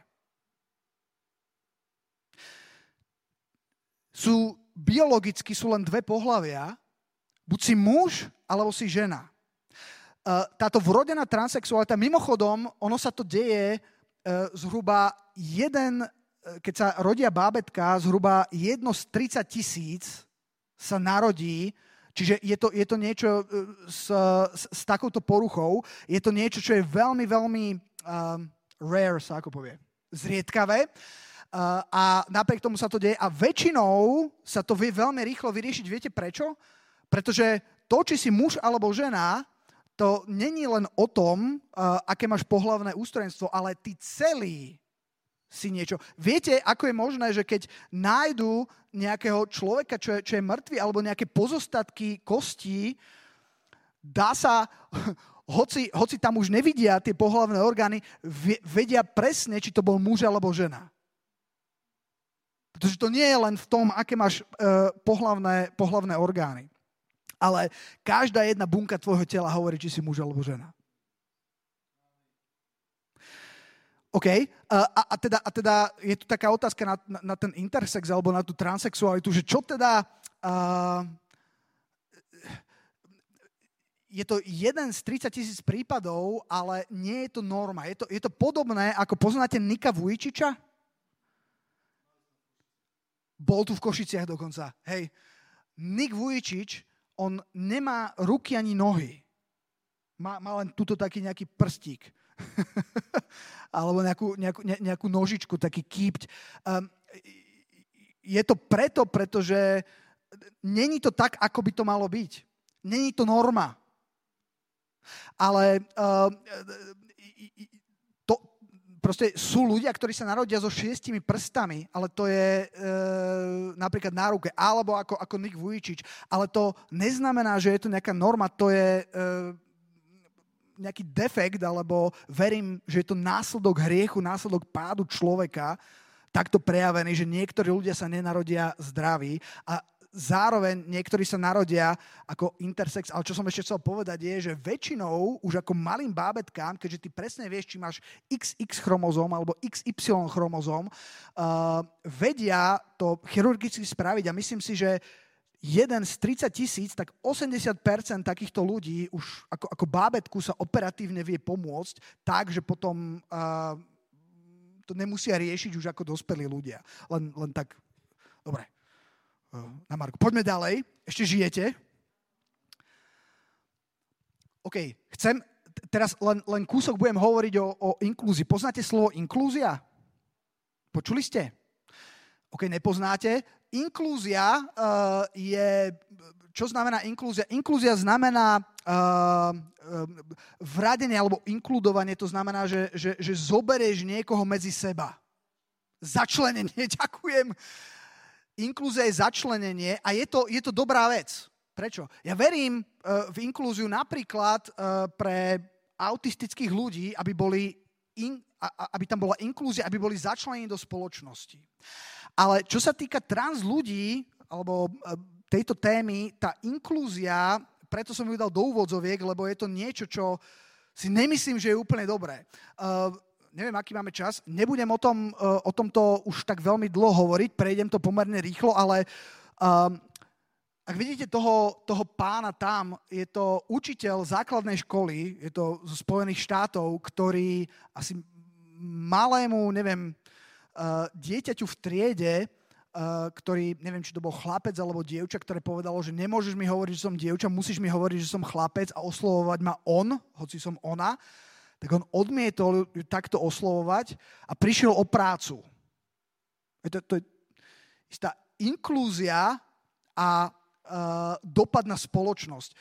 Biologicky sú len dve pohlavia, buď si muž, alebo si žena. Táto vrodená transsexualita, mimochodom, ono sa to deje zhruba keď sa rodia bábätká, zhruba 1 z 30 000 sa narodí, čiže je to niečo s takouto poruchou, je to niečo, čo je veľmi, veľmi rare, sa ako povie, zriedkavé. A napriek tomu sa to deje a väčšinou sa to vie veľmi rýchlo vyriešiť. Viete prečo? Pretože to, či si muž alebo žena, to není len o tom, aké máš pohlavné ústrojenstvo, ale ty celý si niečo. Viete, ako je možné, že keď nájdu nejakého človeka, čo je mŕtvy, alebo nejaké pozostatky kostí, dá sa, hoci tam už nevidia tie pohlavné orgány, vedia presne, či to bol muž alebo žena. Pretože to nie je len v tom, aké máš pohlavné orgány. Ale každá jedna bunka tvojho tela hovorí, či si muž alebo žena. OK. A teda je tu taká otázka na ten intersex alebo na tú transsexualitu, že čo teda... je to 1 z 30 000 prípadov, ale nie je to norma. Je to podobné, ako poznáte Nika Vujčiča? Bol tu v Košiciach dokonca. Hej. Nik Vujčič, on nemá ruky ani nohy. Má len tuto taký nejaký prstík. Alebo nejakú nožičku, taký kýpť. Je to pretože není to tak, ako by to malo byť. Není to norma. Ale proste sú ľudia, ktorí sa narodia so 6 prstami, ale to je napríklad na ruke, alebo ako Nik Vujčič. Ale to neznamená, že je to nejaká norma, to je nejaký defekt, alebo verím, že je to následok hriechu, následok pádu človeka, takto prejavený, že niektorí ľudia sa nenarodia zdraví a zároveň niektorí sa narodia ako intersex, ale čo som ešte chcel povedať je, že väčšinou už ako malým bábätkám, keďže ty presne vieš, či máš XX chromozóm alebo XY chromozóm, vedia to chirurgicky spraviť a myslím si, že 1 z 30 000, tak 80% takýchto ľudí už ako bábätku sa operatívne vie pomôcť tak, že potom to nemusia riešiť už ako dospelí ľudia. Len tak, dobre. Na Marku. Poďme ďalej. Ešte žijete? OK. Teraz len kúsok budem hovoriť o inklúzii. Poznáte slovo inklúzia? Počuli ste? OK, nepoznáte. Inklúzia je... Čo znamená inklúzia? Inklúzia znamená vradenie alebo inkludovanie. To znamená, že zoberieš niekoho medzi seba. Začlenenie. Ďakujem. Inklúzia je začlenenie a je to dobrá vec. Prečo? Ja verím v inklúziu napríklad pre autistických ľudí, aby tam bola inklúzia, aby boli začlenení do spoločnosti. Ale čo sa týka trans ľudí, alebo tejto témy, tá inklúzia, preto som ju dal do úvodzoviek, lebo je to niečo, čo si nemyslím, že je úplne dobré. Neviem, aký máme čas. Nebudem o tomto už tak veľmi dlho hovoriť, prejdem to pomerne rýchlo, ale ak vidíte toho pána tam, je to učiteľ základnej školy, je to zo Spojených štátov, ktorý asi malému, dieťaťu v triede, ktorý, neviem, či to bol chlapec alebo dievča, ktoré povedalo, že nemôžeš mi hovoriť, že som dievča, musíš mi hovoriť, že som chlapec a oslovovať ma on, hoci som ona, tak on odmietol ju takto oslovovať a prišiel o prácu. To je istá inklúzia a dopad na spoločnosť.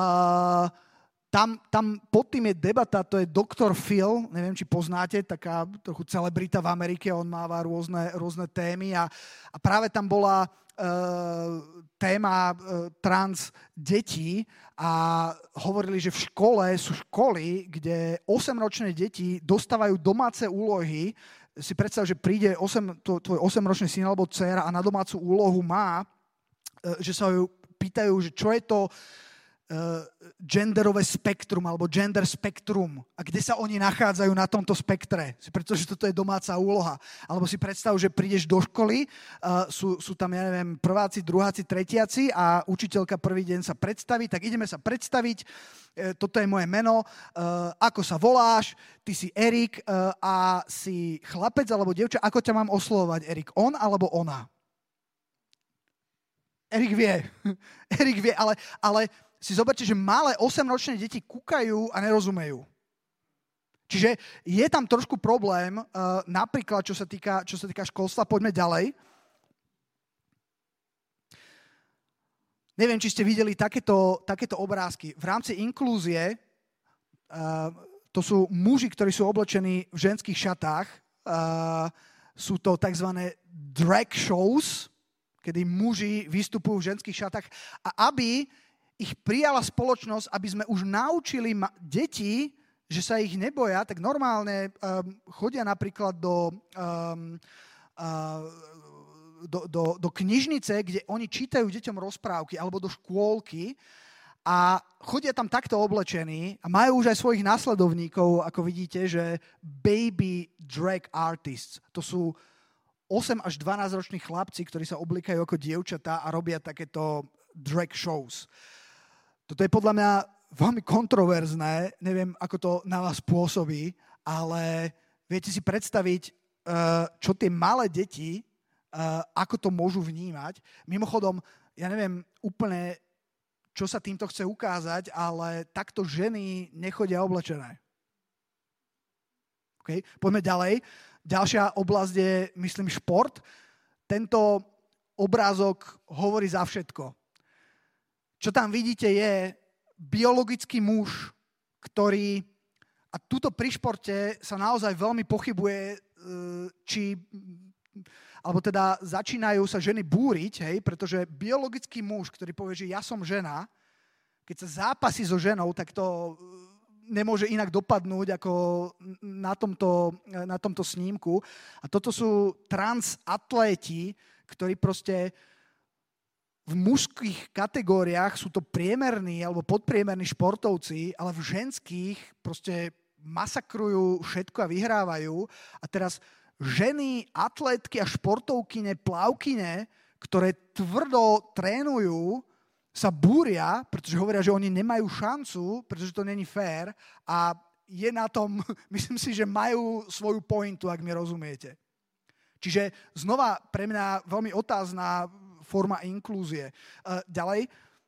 Tam pod tým je debata, to je Dr. Phil, neviem, či poznáte, taká trochu celebrita v Amerike, on máva rôzne témy a práve tam bola téma trans detí a hovorili, že v škole sú školy, kde 8-ročné deti dostávajú domáce úlohy. Si predstav, že príde tvoj 8-ročný syn alebo dcéra a na domácu úlohu má, že sa ju pýtajú, že čo je to genderové spektrum alebo gender spektrum a kde sa oni nachádzajú na tomto spektre. Si predstav, že toto je domáca úloha. Alebo si predstav, že prídeš do školy, sú tam, ja neviem, prváci, druháci, tretiaci a učiteľka prvý deň sa predstaví, tak ideme sa predstaviť, toto je moje meno, ako sa voláš, ty si Erik a si chlapec alebo dievča, ako ťa mám oslovovať, Erik, on alebo ona? Erik vie, ale si zoberte, že malé 8-ročné deti kúkajú a nerozumejú. Čiže je tam trošku problém, napríklad, čo sa týka školstva. Poďme ďalej. Neviem, či ste videli takéto obrázky. V rámci inklúzie to sú muži, ktorí sú oblečení v ženských šatách. Sú to tzv. Drag shows, kedy muži vystupujú v ženských šatách. A aby ich prijala spoločnosť, aby sme už naučili deti, že sa ich neboja, tak normálne chodia napríklad do knižnice, kde oni čítajú deťom rozprávky, alebo do škôlky a chodia tam takto oblečení a majú už aj svojich následovníkov, ako vidíte, že baby drag artists. To sú 8 až 12 roční chlapci, ktorí sa oblikajú ako dievčatá a robia takéto drag shows. Toto je podľa mňa veľmi kontroverzné, neviem, ako to na vás pôsobí, ale viete si predstaviť, čo tie malé deti, ako to môžu vnímať. Mimochodom, ja neviem úplne, čo sa týmto chce ukázať, ale takto ženy nechodia oblečené. Okay? Poďme ďalej. Ďalšia oblasť je, myslím, šport. Tento obrázok hovorí za všetko. Čo tam vidíte je biologický muž, ktorý, a tuto pri športe sa naozaj veľmi pochybuje, alebo teda začínajú sa ženy búriť, hej, pretože biologický muž, ktorý povie, že ja som žena, keď sa zápasí so ženou, tak to nemôže inak dopadnúť ako na tomto snímku. A toto sú transatléti, ktorí proste v mužských kategóriách sú to priemerní alebo podpriemerní športovci, ale v ženských proste masakrujú všetko a vyhrávajú. A teraz ženy, atlétky a športovkyne, plavkyne, ktoré tvrdo trénujú, sa búria, pretože hovoria, že oni nemajú šancu, pretože to není fér a je na tom, myslím si, že majú svoju pointu, ak mi rozumiete. Čiže znova pre mňa veľmi otázna forma inklúzie. Ďalej.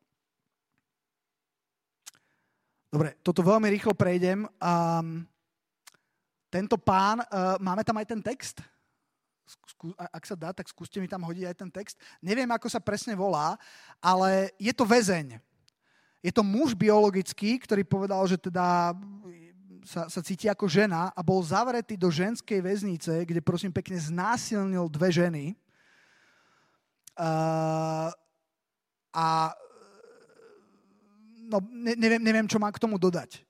Dobre, toto veľmi rýchlo prejdem. Tento pán, máme tam aj ten text? Ak sa dá, tak skúste mi tam hodiť aj ten text. Neviem, ako sa presne volá, ale je to väzeň. Je to muž biologický, ktorý povedal, že teda sa cíti ako žena a bol zavretý do ženskej väznice, kde prosím pekne znásilnil 2 ženy. Neviem, čo mám k tomu dodať.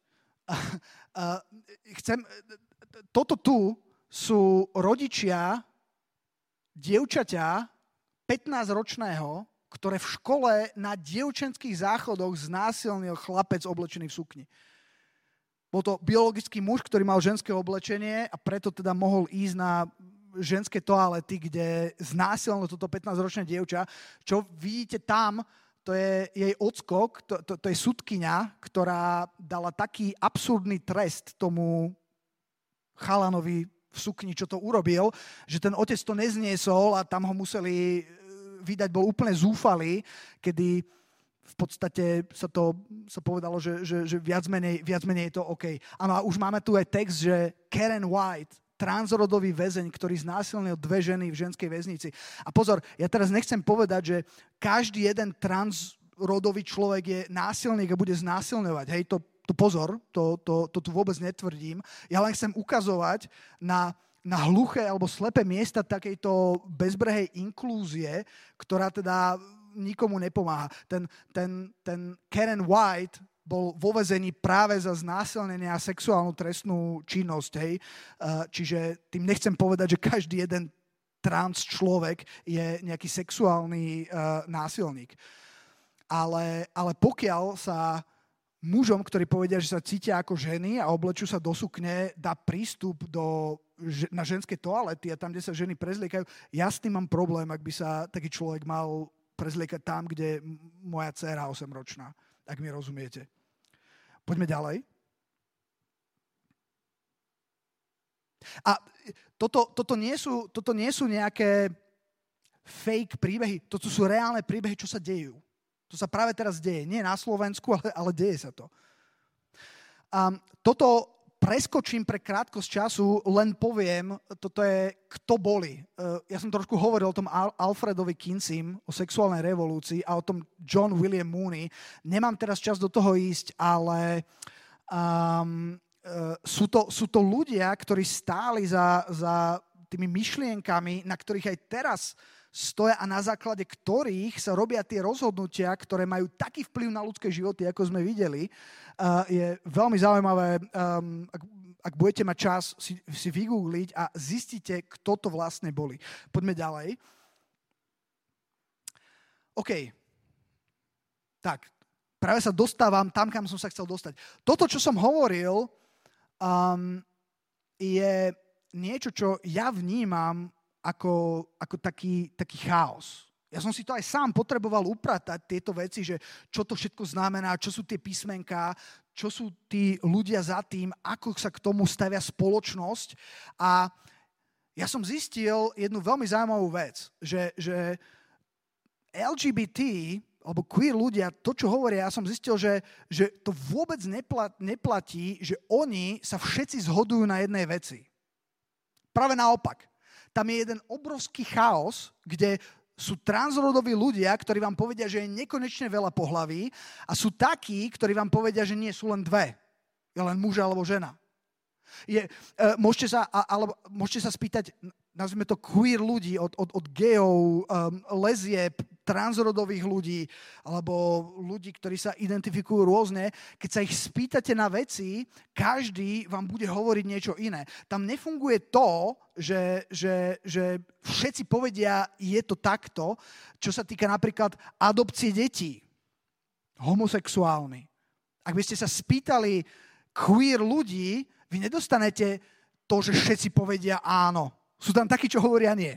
Toto tu sú rodičia dievčaťa 15-ročného, ktoré v škole na dievčenských záchodoch znásilnil chlapec oblečený v sukni. Bol to biologický muž, ktorý mal ženské oblečenie a preto teda mohol ísť na ženské toalety, kde znásilnil toto 15-ročné dievča. Čo vidíte tam, to je jej ocko, to je sudkyňa, ktorá dala taký absurdný trest tomu chalanovi v sukni, čo to urobil, že ten otec to nezniesol a tam ho museli vydať, bol úplne zúfalý, kedy v podstate sa povedalo, že viac menej je to OK. Áno, a už máme tu aj text, že Karen White, transrodový väzeň, ktorý znásilnil 2 ženy v ženskej väznici. A pozor, ja teraz nechcem povedať, že každý jeden transrodový človek je násilník a bude znásilňovať. Hej, to pozor, to tu vôbec netvrdím. Ja len chcem ukazovať na hluché alebo slepé miesta takejto bezbrehej inklúzie, ktorá teda nikomu nepomáha. Ten Karen White bol vo väzení práve za znásilnenie a sexuálnu trestnú činnosť. Hej. Čiže tým nechcem povedať, že každý jeden trans človek je nejaký sexuálny násilník. Ale pokiaľ sa mužom, ktorí povedia, že sa cítia ako ženy a oblečú sa do sukne, dá prístup na ženské toalety a tam, kde sa ženy prezliekajú, ja s tým mám problém, ak by sa taký človek mal prezliekať tam, kde moja dcéra 8-ročná. Ak mi rozumiete. Poďme ďalej. A toto nie sú nejaké fake príbehy, toto sú reálne príbehy, čo sa dejú. To sa práve teraz deje. Nie na Slovensku, ale deje sa to. Toto preskočím pre krátkosť času, len poviem, toto je, kto boli. Ja som trošku hovoril o tom Alfredovi Kinseym, o sexuálnej revolúcii a o tom John William Mooney. Nemám teraz čas do toho ísť, ale sú to ľudia, ktorí stáli za tými myšlienkami, na ktorých aj teraz stoja a na základe ktorých sa robia tie rozhodnutia, ktoré majú taký vplyv na ľudské životy, ako sme videli. Je veľmi zaujímavé, ak budete mať čas si vygoogliť a zistíte, kto to vlastne boli. Poďme ďalej. OK. Tak, práve sa dostávam tam, kam som sa chcel dostať. Toto, čo som hovoril, je niečo, čo ja vnímam ako taký chaos. Ja som si to aj sám potreboval upratať, tieto veci, že čo to všetko znamená, čo sú tie písmenká, čo sú tí ľudia za tým, ako sa k tomu stavia spoločnosť. A ja som zistil jednu veľmi zaujímavú vec, že LGBT alebo queer ľudia, to, čo hovoria, ja som zistil, že to vôbec neplatí, že oni sa všetci zhodujú na jednej veci. Práve naopak. Tam je jeden obrovský chaos, kde sú transrodoví ľudia, ktorí vám povedia, že je nekonečne veľa pohlaví a sú takí, ktorí vám povedia, že nie sú len 2. Je len muž alebo žena. Môžete sa spýtať, nazvime to queer ľudí, od gejov, lezieb, transrodových ľudí, alebo ľudí, ktorí sa identifikujú rôzne. Keď sa ich spýtate na veci, každý vám bude hovoriť niečo iné. Tam nefunguje to, že všetci povedia, je to takto, čo sa týka napríklad adopcie detí, homosexuálni. Ak by ste sa spýtali queer ľudí, vy nedostanete to, že všetci povedia áno. Sú tam takí, čo hovoria nie.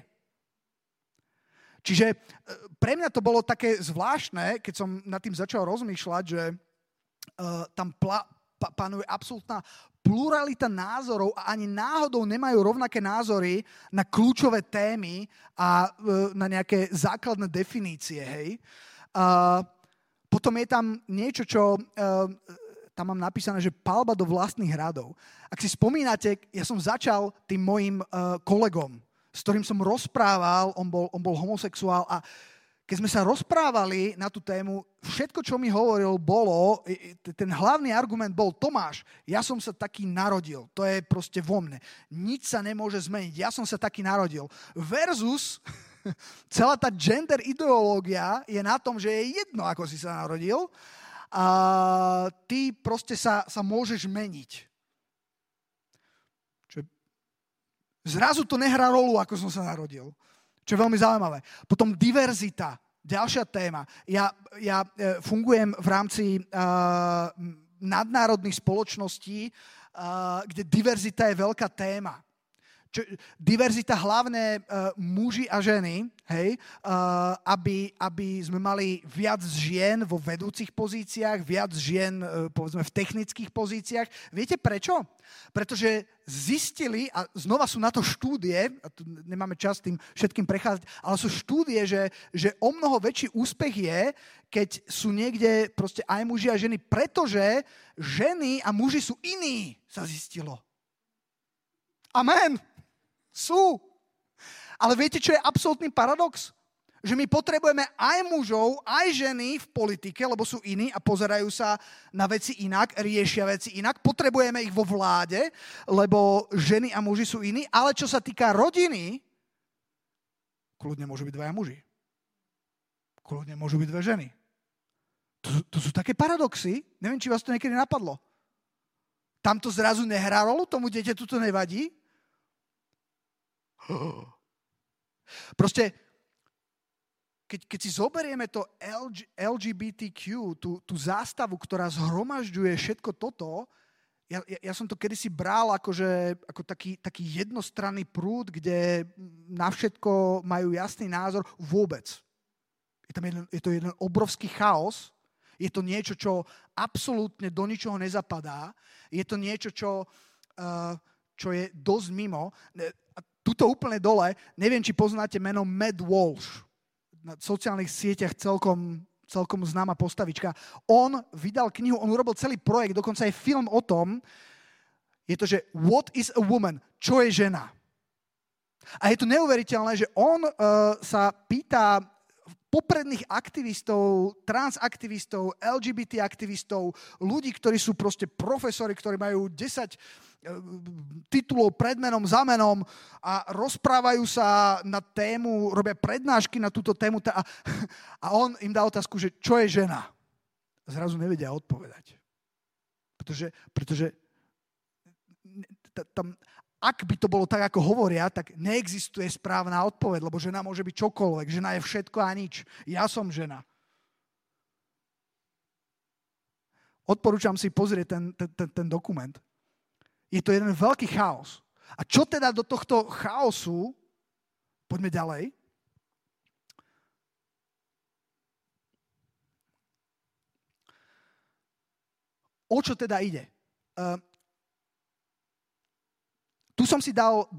Čiže pre mňa to bolo také zvláštne, keď som nad tým začal rozmýšľať, že tam panuje absolútna pluralita názorov a ani náhodou nemajú rovnaké názory na kľúčové témy a na nejaké základné definície. Hej. Potom je tam niečo, čo... Tam mám napísané, že palba do vlastných hradov. Ak si spomínate, ja som začal tým mojim kolegom, s ktorým som rozprával, on bol homosexuál a keď sme sa rozprávali na tú tému, všetko, čo mi hovoril, ten hlavný argument bol, Tomáš, ja som sa taký narodil, to je proste vo mne. Nič sa nemôže zmeniť, ja som sa taký narodil. Versus celá tá gender ideológia je na tom, že je jedno, ako si sa narodil, a ty proste sa môžeš meniť. Zrazu to nehrá rolu, ako som sa narodil. Čo je veľmi zaujímavé. Potom diverzita. Ďalšia téma. Ja fungujem v rámci nadnárodných spoločností, kde diverzita je veľká téma. Diverzita hlavne muži a ženy, hej, aby sme mali viac žien vo vedúcich pozíciách, viac žien, povedzme, v technických pozíciách. Viete prečo? Pretože zistili, a znova sú na to štúdie, a tu nemáme čas tým všetkým prechádzať, ale sú štúdie, že o mnoho väčší úspech je, keď sú niekde proste aj muži a ženy, pretože ženy a muži sú iní, sa zistilo. Amen. Sú. Ale viete, čo je absolútny paradox? Že my potrebujeme aj mužov, aj ženy v politike, lebo sú iní a pozerajú sa na veci inak, riešia veci inak. Potrebujeme ich vo vláde, lebo ženy a muži sú iní. Ale čo sa týka rodiny, kľudne môžu byť dvaja muži. Kľudne môžu byť dve ženy. To sú také paradoxy. Neviem, či vás to niekedy napadlo. Tam to zrazu nehrá rolu, tomu dieťaťu to nevadí. Proste, keď si zoberieme to LGBTQ, tú zástavu, ktorá zhromažďuje všetko toto, ja som to kedysi bral ako taký jednostranný prúd, kde na všetko majú jasný názor. Vôbec. Je to jeden obrovský chaos. Je to niečo, čo absolútne do ničoho nezapadá. Je to niečo, čo je dosť mimo. Tuto úplne dole, neviem, či poznáte meno Matt Walsh. Na sociálnych sieťach celkom známa postavička. On vydal knihu, on urobil celý projekt, dokonca aj film o tom. Je to, že What is a woman? Čo je žena? A je to neuveriteľné, že on sa pýta popredných aktivistov, transaktivistov, LGBT aktivistov, ľudí, ktorí sú proste profesori, ktorí majú 10 titulov pred menom, za menom a rozprávajú sa na tému, robia prednášky na túto tému a on im dá otázku, že čo je žena? Zrazu nevedia odpovedať. Pretože tam, ak by to bolo tak, ako hovoria, tak neexistuje správna odpoveď, lebo žena môže byť čokoľvek. Žena je všetko a nič. Ja som žena. Odporúčam si pozrieť ten dokument. Je to jeden veľký chaos. A čo teda do tohto chaosu, poďme ďalej, o čo teda ide? Tu som si dal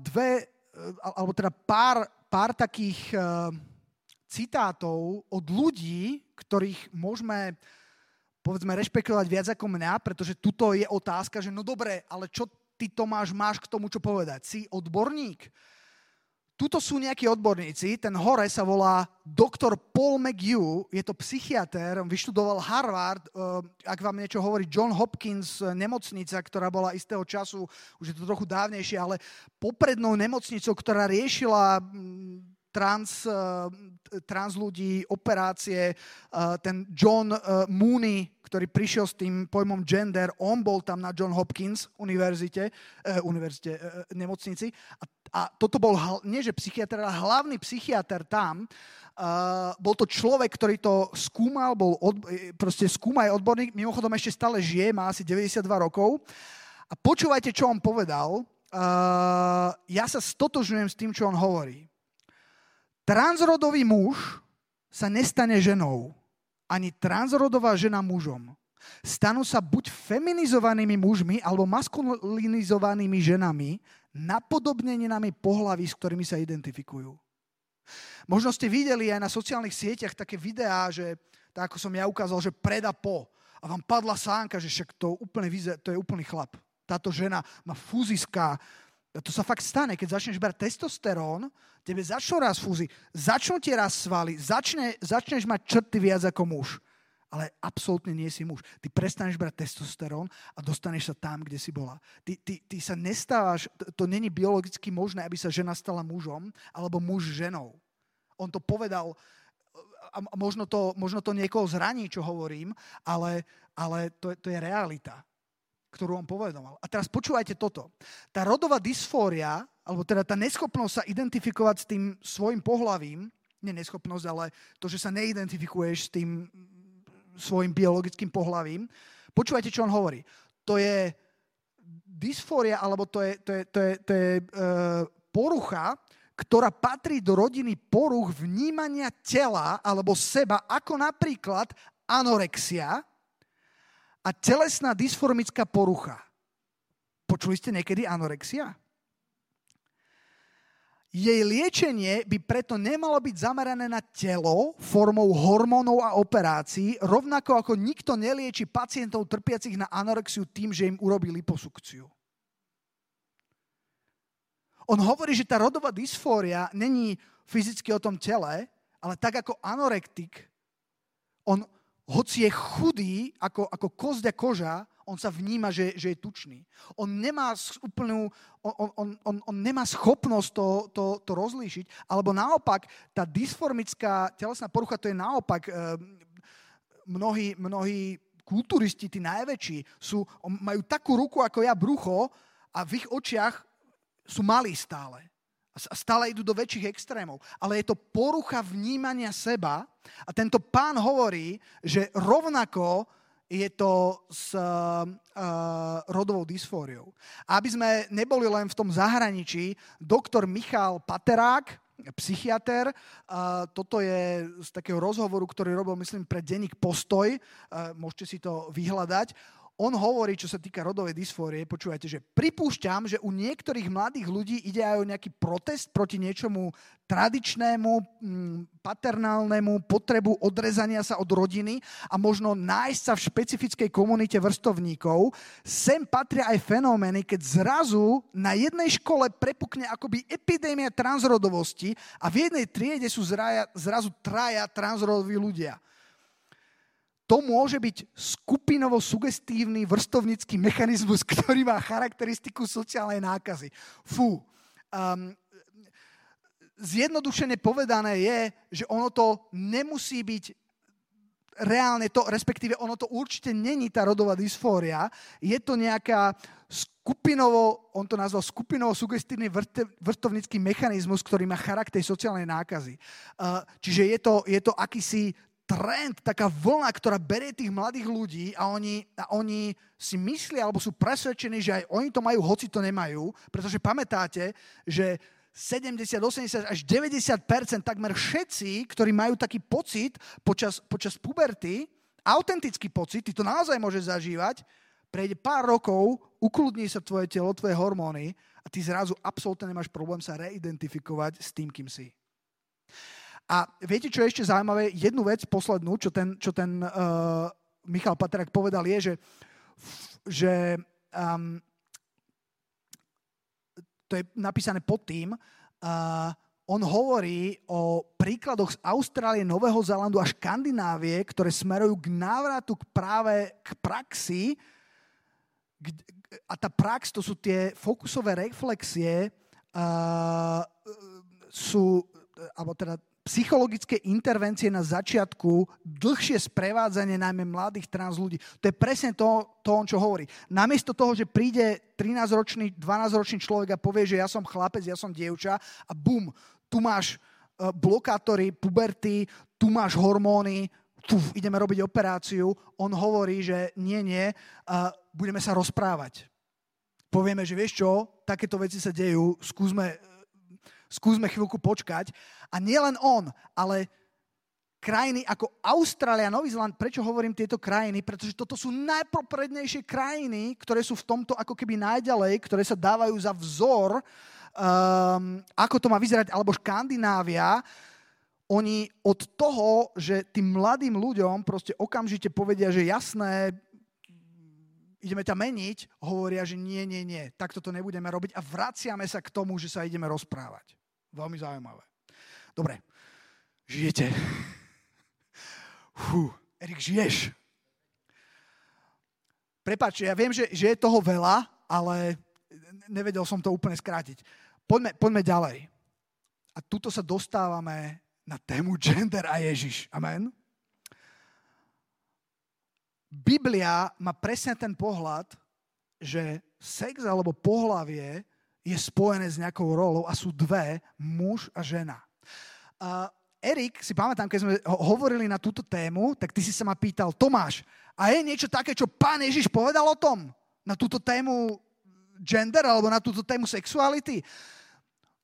pár takých citátov od ľudí, ktorých môžeme, povedzme, rešpektovať viac ako mňa, pretože tuto je otázka, že no dobre, ale čo ty, Tomáš, máš k tomu, čo povedať? Si odborník? Tuto sú nejakí odborníci, ten hore sa volá doktor Paul McHugh, je to psychiatér, vyštudoval Harvard, ak vám niečo hovorí, John Hopkins nemocnica, ktorá bola istého času, už je to trochu dávnejšie, ale poprednou nemocnicou, ktorá riešila trans ľudí, operácie, ten John Mooney, ktorý prišiel s tým pojmom gender, on bol tam na John Hopkins nemocnici a toto bol, nie že psychiatr, ale hlavný psychiatr tam. Bol to človek, ktorý to skúmal, proste skúmaj odborník, mimochodom ešte stále žije, má asi 92 rokov. A počúvajte, čo on povedal. Ja sa stotožňujem s tým, čo on hovorí. Transrodový muž sa nestane ženou, ani transrodová žena mužom. Stanú sa buď feminizovanými mužmi, alebo maskulinizovanými ženami, napodobnenými pohlaví, s ktorými sa identifikujú. Možno ste videli aj na sociálnych sieťach také videá, že, tak ako som ja ukázal, že pred a po. A vám padla sánka, že však to je úplný chlap. Táto žena má fúziská. To sa fakt stane, keď začneš brať testosterón, tebe začnú raz fúzy, začnú ti raz svaly, začneš mať črty viac ako muž. Ale absolútne nie si muž. Ty prestaneš brať testosterón a dostaneš sa tam, kde si bola. Ty sa nestávaš, to není biologicky možné, aby sa žena stala mužom, alebo muž ženou. On to povedal, a možno to niekoho zraní, čo hovorím, ale to je realita, ktorú on povedal. A teraz počúvajte toto. Tá rodová dysfória, alebo teda tá neschopnosť sa identifikovať s tým svojim pohlavím, nie neschopnosť, ale to, že sa neidentifikuješ s tým svojim biologickým pohlavím. Počúvajte, čo on hovorí. To je dysfória, alebo to je porucha, ktorá patrí do rodiny poruch vnímania tela alebo seba, ako napríklad anorexia a telesná dysformická porucha. Počuli ste niekedy anorexia? Jej liečenie by preto nemalo byť zamerané na telo formou hormónov a operácií, rovnako ako nikto nelieči pacientov trpiacich na anorexiu tým, že im urobí liposukciu. On hovorí, že tá rodová dysfória není fyzicky o tom tele, ale tak ako anorektik, on, hoci je chudý ako kosť a koža, on sa vníma, že je tučný. On nemá on nemá schopnosť to rozlíšiť, alebo naopak, tá dysformická telesná porucha, to je naopak, mnohí kulturisti, tí najväčší, majú takú ruku ako ja, brucho, a v ich očiach sú malí stále. A stále idú do väčších extrémov. Ale je to porucha vnímania seba a tento pán hovorí, že rovnako je to s rodovou dysfóriou. A aby sme neboli len v tom zahraničí, doktor Michal Paterák, psychiater, toto je z takého rozhovoru, ktorý robil, myslím, pre denník Postoj, môžete si to vyhľadať. On hovorí, čo sa týka rodovej dysfórie, počúvajte, že pripúšťam, že u niektorých mladých ľudí ide aj o nejaký protest proti niečomu tradičnému, paternálnemu, potrebu odrezania sa od rodiny a možno nájsť sa v špecifickej komunite vrstovníkov. Sem patria aj fenomény, keď zrazu na jednej škole prepukne akoby epidémia transrodovosti a v jednej triede sú zrazu traja transrodoví ľudia. To môže byť skupinovo-sugestívny vrstovnícky mechanizmus, ktorý má charakteristiku sociálnej nákazy. Zjednodušene povedané je, že ono to nemusí byť reálne to, respektíve ono to určite není tá rodová dysfória, je to nejaká on to nazval skupinovo-sugestívny vrstovnícky mechanizmus, ktorý má charakter sociálnej nákazy. Čiže je to akýsi trend, taká vlna, ktorá berie tých mladých ľudí a oni si myslia, alebo sú presvedčení, že aj oni to majú, hoci to nemajú, pretože pamätáte, že 70, 80 až 90% takmer všetci, ktorí majú taký pocit počas puberty, autentický pocit, ty to naozaj môžeš zažívať, prejde pár rokov, ukludní sa tvoje telo, tvoje hormóny a ty zrazu absolútne nemáš problém sa reidentifikovať s tým, kým si. A viete, čo je ešte zaujímavé? Jednu vec, poslednú, čo ten Michal Paterák povedal, je, že to je napísané pod tým, on hovorí o príkladoch z Austrálie, Nového Zélandu a Škandinávie, ktoré smerujú k návratu práve k praxi. A tá prax, to sú tie fokusové reflexie, alebo teda psychologické intervencie na začiatku, dlhšie sprevádzanie najmä mladých trans ľudí. To je presne to, čo hovorí. Namiesto toho, že príde 13-ročný, 12-ročný človek a povie, že ja som chlapec, ja som dievča a bum, tu máš blokátory, puberty, tu máš hormóny, ideme robiť operáciu. On hovorí, že nie, budeme sa rozprávať. Povieme, že vieš čo, takéto veci sa dejú, skúsme chvíľku počkať. A nielen on, ale krajiny ako Austrália, Nový Zéland, prečo hovorím tieto krajiny? Pretože toto sú najpoprednejšie krajiny, ktoré sú v tomto ako keby najďalej, ktoré sa dávajú za vzor, ako to má vyzerať, alebo Škandinávia. Oni od toho, že tým mladým ľuďom proste okamžite povedia, že jasné, ideme ťa meniť, hovoria, že nie, takto to nebudeme robiť a vraciame sa k tomu, že sa ideme rozprávať. Veľmi zaujímavé. Dobre, žijete. Erik, žiješ. Prepáč, ja viem, že je toho veľa, ale nevedel som to úplne skrátiť. Poďme ďalej. A tuto sa dostávame na tému gender a Ježiš. Amen. Biblia má presne ten pohľad, že sex alebo pohlavie je spojené s nejakou rolou a sú dve, muž a žena. Erik, si pamätám, keď sme hovorili na túto tému, tak ty si sa ma pýtal, Tomáš, a je niečo také, čo Pán Ježiš povedal o tom? Na túto tému gender alebo na túto tému sexuality?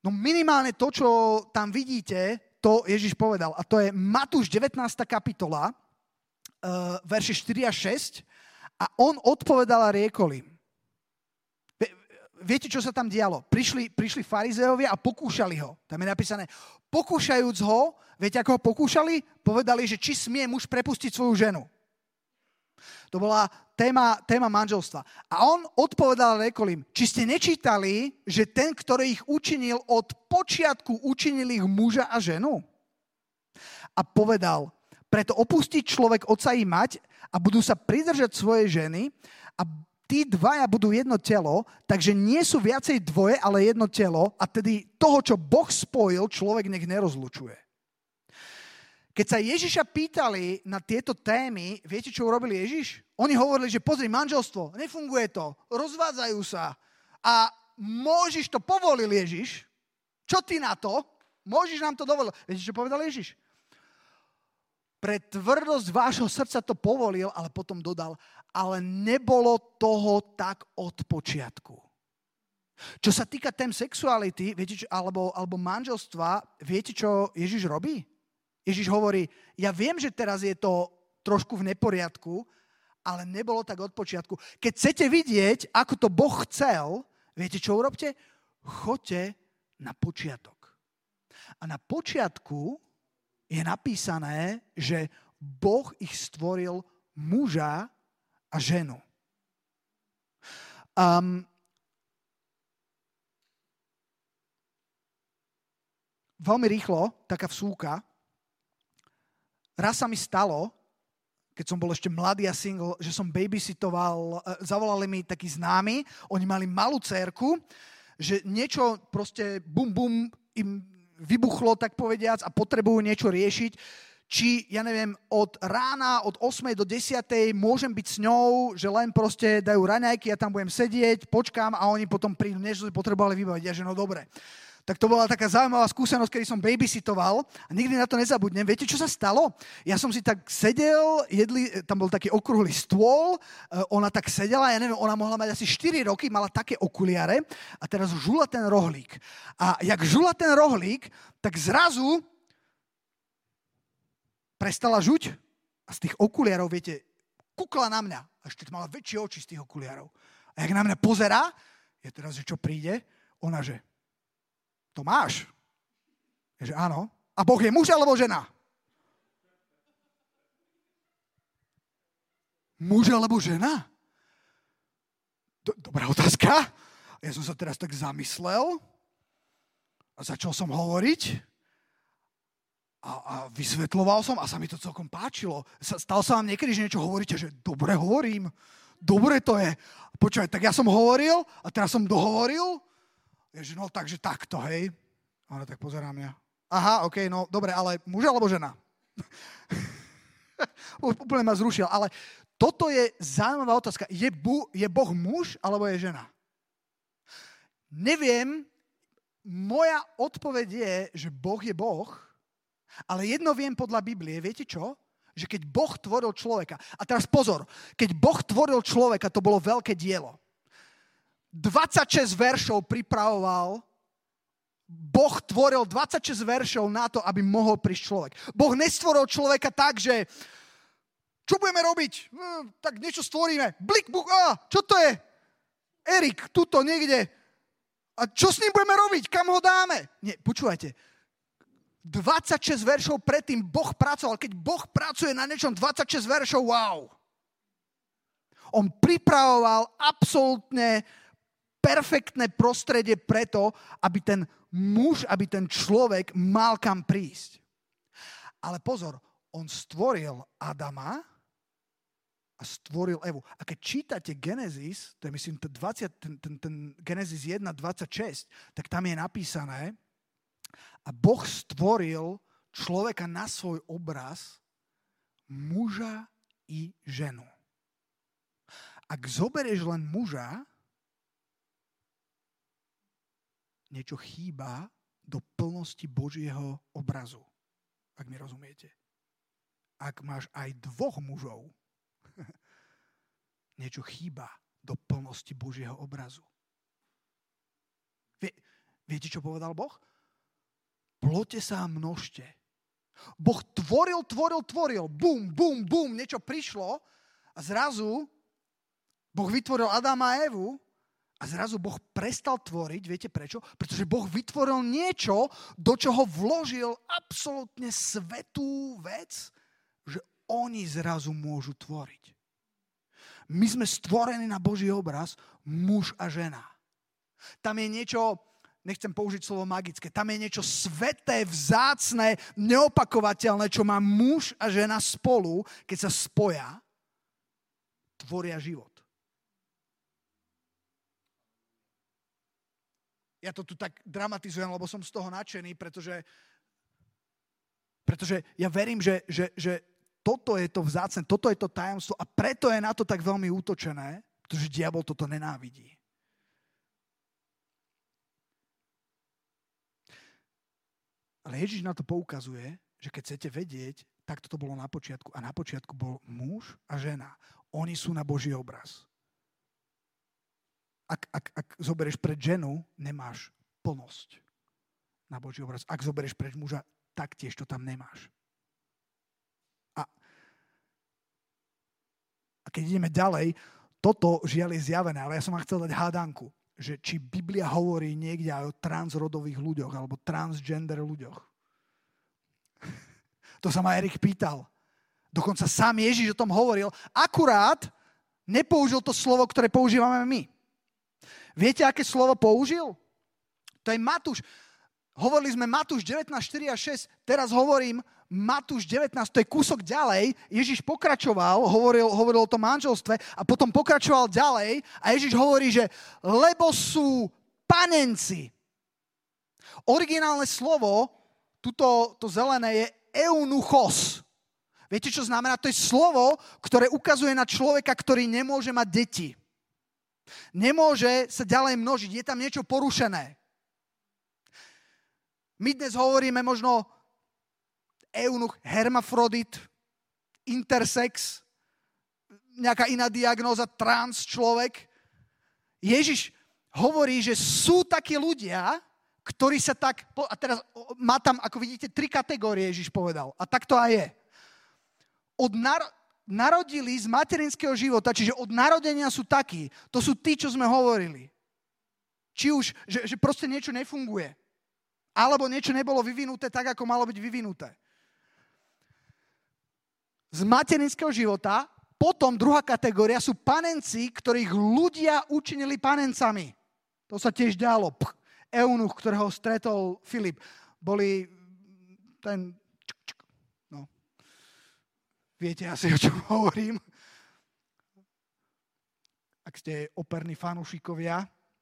No minimálne to, čo tam vidíte, to Ježiš povedal. A to je Matúš 19. kapitola, verše 4 a 6. A on odpovedal a riekol im. Viete, čo sa tam dialo? Prišli farizeovia a pokúšali ho. Tam je napísané, pokúšajúc ho, viete, ako ho pokúšali? Povedali, že či smie muž prepustiť svoju ženu. To bola téma manželstva. A on odpovedal a riekol im, či ste nečítali, že ten, ktorý ich učinil od počiatku, učinil ich muža a ženu? A povedal, preto opustí človek otca i mať a budú sa pridržať svojej ženy a tí dvaja budú jedno telo, takže nie sú viacej dvoje, ale jedno telo a tedy toho, čo Boh spojil, človek nech nerozlučuje. Keď sa Ježiša pýtali na tieto témy, viete, čo urobil Ježiš? Oni hovorili, že pozri, manželstvo, nefunguje to, rozvádzajú sa a Mojžiš to povolil, Ježiš. Čo ty na to? Mojžiš nám to dovolil. Viete, čo povedal Ježiš? Pre tvrdosť vášho srdca to povolil, ale potom dodal, ale nebolo toho tak od počiatku. Čo sa týka tém sexuality, viete, alebo manželstva, viete, čo Ježiš robí? Ježiš hovorí, ja viem, že teraz je to trošku v neporiadku, ale nebolo tak od počiatku. Keď chcete vidieť, ako to Boh chcel, viete, čo urobte? Choďte na počiatok. A na počiatku je napísané, že Boh ich stvoril muža a ženu. Veľmi rýchlo, taká vsúka. Raz sa mi stalo, keď som bol ešte mladý a single, že som babysitoval, zavolali mi takí známi, oni mali malú dcérku, že niečo proste bum bum im vybuchlo, tak povediac, a potrebujú niečo riešiť. Či, ja neviem, od rána, od 8. do 10. môžem byť s ňou, že len proste dajú raňajky, ja tam budem sedieť, počkám a oni potom prídu, niečo potrebovali vybaviť. Ja, že no dobre. Tak to bola taká zaujímavá skúsenosť, kedy som babysitoval a nikdy na to nezabudnem. Viete, čo sa stalo? Ja som si tak sedel, tam bol taký okrúhly stôl, ona tak sedela, ja neviem, ona mohla mať asi 4 roky, mala také okuliare a teraz žula ten rohlík. A jak žula ten rohlík, tak zrazu prestala žuť a z tých okuliarov, viete, kukla na mňa. A ešte mala väčšie oči z tých okuliarov. A jak na mňa pozerá, je teraz, že čo príde, ona, že to máš? Je, že áno. A Boh je muž alebo žena? Muž alebo žena? Dobrá otázka. Ja som sa teraz tak zamyslel a začal som hovoriť a vysvetľoval som a sa mi to celkom páčilo. Stalo sa vám niekedy, že niečo hovoríte, že dobre hovorím, dobre to je. Počúvaj, tak ja som hovoril a teraz som dohovoril. Ježi, no takže takto, hej. Ona tak pozerá mňa. Aha, okej, no dobre, ale muž alebo žena? Úplne ma zrušil, ale toto je zaujímavá otázka. Je Boh muž alebo je žena? Neviem, moja odpoveď je, že Boh je Boh, ale jedno viem podľa Biblie, viete čo? Že keď Boh tvoril človeka, a teraz pozor, keď Boh tvoril človeka, to bolo veľké dielo. 26 veršov pripravoval, Boh tvoril 26 veršov na to, aby mohol prísť človek. Boh nestvoril človeka tak, že čo budeme robiť? Tak niečo stvoríme. Blik, čo to je? Erik, tuto niekde. A čo s ním budeme robiť? Kam ho dáme? Nie, počúvajte. 26 veršov predtým Boh pracoval. Keď Boh pracuje na niečom 26 veršov, wow. On pripravoval absolútne perfektné prostredie preto, aby ten muž, aby ten človek mal kam prísť. Ale pozor, on stvoril Adama a stvoril Evu. A keď čítate Genesis, to je myslím ten Genesis 1.26, tak tam je napísané, a Boh stvoril človeka na svoj obraz, muža i ženu. Ak zoberieš len muža, niečo chýba do plnosti Božieho obrazu. Ak mi rozumiete. Ak máš aj dvoch mužov, niečo chýba do plnosti Božieho obrazu. Viete, čo povedal Boh? Ploďte sa a množte. Boh tvoril. Bum, bum, bum, niečo prišlo a zrazu Boh vytvoril Adama a Evu a zrazu Boh prestal tvoriť. Viete prečo? Pretože Boh vytvoril niečo, do čoho vložil absolútne svätú vec, že oni zrazu môžu tvoriť. My sme stvorení na Boží obraz, muž a žena. Tam je niečo, nechcem použiť slovo magické, tam je niečo sveté, vzácne, neopakovateľné, čo má muž a žena spolu, keď sa spoja, tvoria život. Ja to tu tak dramatizujem, lebo som z toho nadšený, pretože ja verím, že toto je to vzácne, toto je to tajomstvo a preto je na to tak veľmi útočené, pretože diabol toto nenávidí. Ale Ježiš na to poukazuje, že keď chcete vedieť, tak toto bolo na počiatku. A na počiatku bol muž a žena. Oni sú na Boží obraz. Ak zoberieš pred ženu, nemáš plnosť na Boží obraz. Ak zoberieš pred muža, taktiež to tam nemáš. A keď ideme ďalej, toto žiaľ je zjavené, ale ja som vám chcel dať hádanku, že či Biblia hovorí niekde aj o transrodových ľuďoch alebo transgender ľuďoch. To sa ma Erik pýtal. Dokonca sám Ježiš o tom hovoril. Akurát nepoužil to slovo, ktoré používame my. Viete, aké slovo použil? To je Matúš. Hovorili sme Matúš 19, 4 a 6. Teraz hovorím Matúš 19, to je kúsok ďalej. Ježiš pokračoval, hovoril o tom manželstve a potom pokračoval ďalej a Ježiš hovorí, že lebo sú panenci. Originálne slovo, to zelené je eunuchos. Viete, čo znamená? To je slovo, ktoré ukazuje na človeka, ktorý nemôže mať deti. Nemôže sa ďalej množiť. Je tam niečo porušené. My dnes hovoríme možno eunuch, hermafrodit, intersex, nejaká iná diagnóza, trans človek. Ježiš hovorí, že sú takí ľudia, ktorí sa tak... A teraz má tam, ako vidíte, 3 kategórie, Ježiš povedal. A tak to aj je. Narodili z materinského života, čiže od narodenia sú takí. To sú tí, čo sme hovorili. Či už, že proste niečo nefunguje. Alebo niečo nebolo vyvinuté tak, ako malo byť vyvinuté. Z materinského života, potom druhá kategória sú panenci, ktorých ľudia učinili panencami. To sa tiež dialo. Eunuch, ktorého stretol Filip, boli ten... No. Viete asi, o čom hovorím. Ak ste operní fanúšikovia,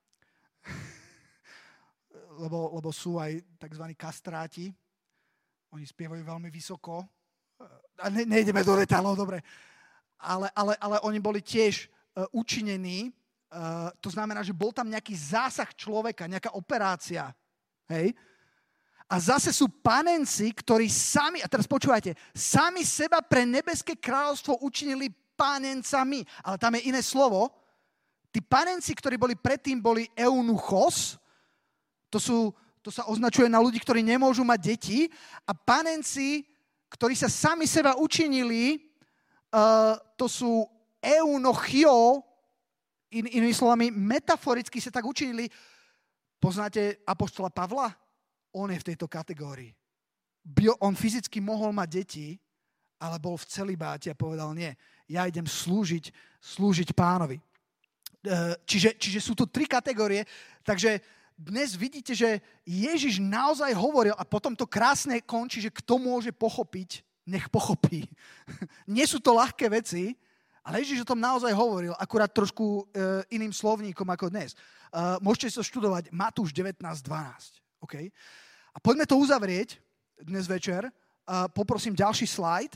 lebo sú aj tzv. Kastráti. Oni spievajú veľmi vysoko. A nejdeme do detailov, dobre. Ale oni boli tiež učinení. To znamená, že bol tam nejaký zásah človeka, nejaká operácia. Hej? A zase sú panenci, ktorí sami, a teraz počúvajte, sami seba pre nebeské kráľovstvo učinili panencami. Ale tam je iné slovo. Tí panenci, ktorí boli predtým, boli eunuchos. To sa označuje na ľudí, ktorí nemôžu mať deti. A panenci, ktorí sa sami seba učinili, to sú eunochio, inými slovami, metaforicky sa tak učinili. Poznáte apoštola Pavla? On je v tejto kategórii. On fyzicky mohol mať deti, ale bol v celibáte a povedal, nie, ja idem slúžiť Pánovi. Čiže sú tu 3 kategórie, takže dnes vidíte, že Ježiš naozaj hovoril a potom to krásne končí, že kto môže pochopiť, nech pochopí. Nie sú to ľahké veci, ale Ježiš o tom naozaj hovoril, akurát trošku iným slovníkom ako dnes. Môžete sa študovať Matúš 19.12. Okay? A poďme to uzavrieť dnes večer. Poprosím ďalší slajd.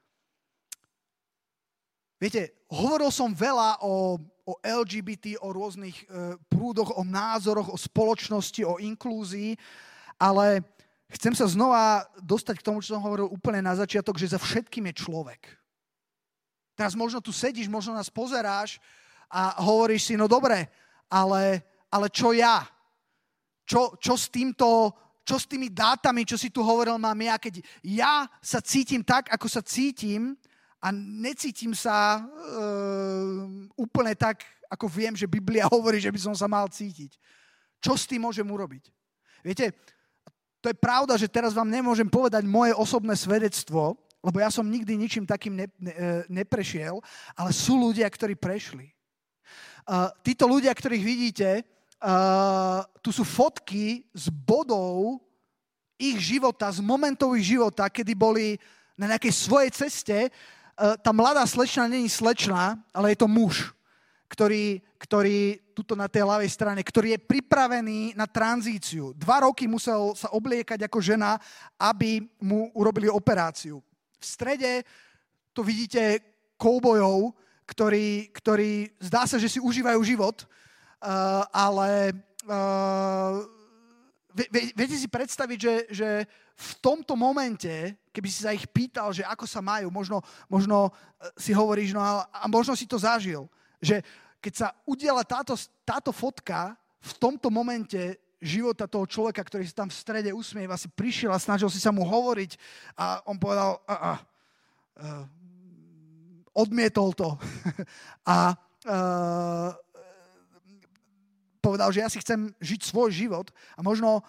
Viete, hovoril som veľa o LGBT, o rôznych prúdoch, o názoroch, o spoločnosti, o inklúzii, ale chcem sa znova dostať k tomu, čo som hovoril úplne na začiatok, že za všetkým je človek. Teraz možno tu sedíš, možno nás pozeráš a hovoríš si, no dobre, ale čo ja? čo s tými dátami, čo si tu hovoril, mám ja, keď ja sa cítim tak, ako sa cítim a necítim sa úplne tak, ako viem, že Biblia hovorí, že by som sa mal cítiť. Čo s tým môžem urobiť? Viete, to je pravda, že teraz vám nemôžem povedať moje osobné svedectvo, lebo ja som nikdy ničím takým neprešiel, ale sú ľudia, ktorí prešli. Títo ľudia, ktorých vidíte, tu sú fotky z bodov ich života, z momentov ich života, kedy boli na nejakej svojej ceste. Tá mladá slečna nie je slečna, ale je to muž, ktorý tuto na tej ľavej strane, ktorý je pripravený na tranzíciu. 2 roky musel sa obliekať ako žena, aby mu urobili operáciu. V strede tu vidíte koubojov, ktorí zdá sa, že si užívajú život, ale viete si predstaviť, že v tomto momente, keby si sa ich pýtal, že ako sa majú, možno si hovoríš, no a možno si to zažil, že keď sa udiala táto fotka, v tomto momente života toho človeka, ktorý sa tam v strede usmieva, si prišiel a snažil si sa mu hovoriť a on povedal, odmietol to. A povedal, že ja si chcem žiť svoj život a možno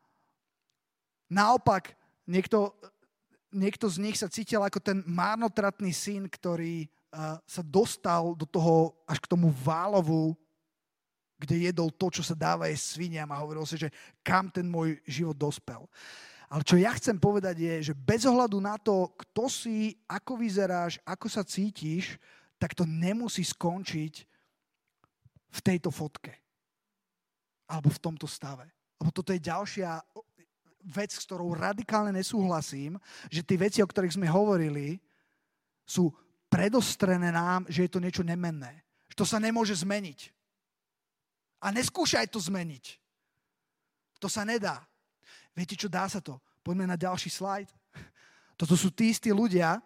naopak niekto z nich sa cítil ako ten márnotratný syn, ktorý sa dostal do toho až k tomu válovu, kde jedol to, čo sa dáva jesť sviniam a hovoril si, že kam ten môj život dospel. Ale čo ja chcem povedať je, že bez ohľadu na to, kto si, ako vyzeráš, ako sa cítiš, tak to nemusí skončiť v tejto fotke. Alebo v tomto stave. Lebo toto je ďalšia vec, s ktorou radikálne nesúhlasím, že tie veci, o ktorých sme hovorili, sú predostrené nám, že je to niečo nemenné. Že to sa nemôže zmeniť. A neskúšaj to zmeniť. To sa nedá. Viete čo, dá sa to. Poďme na ďalší slajd. Toto sú tí istí ľudia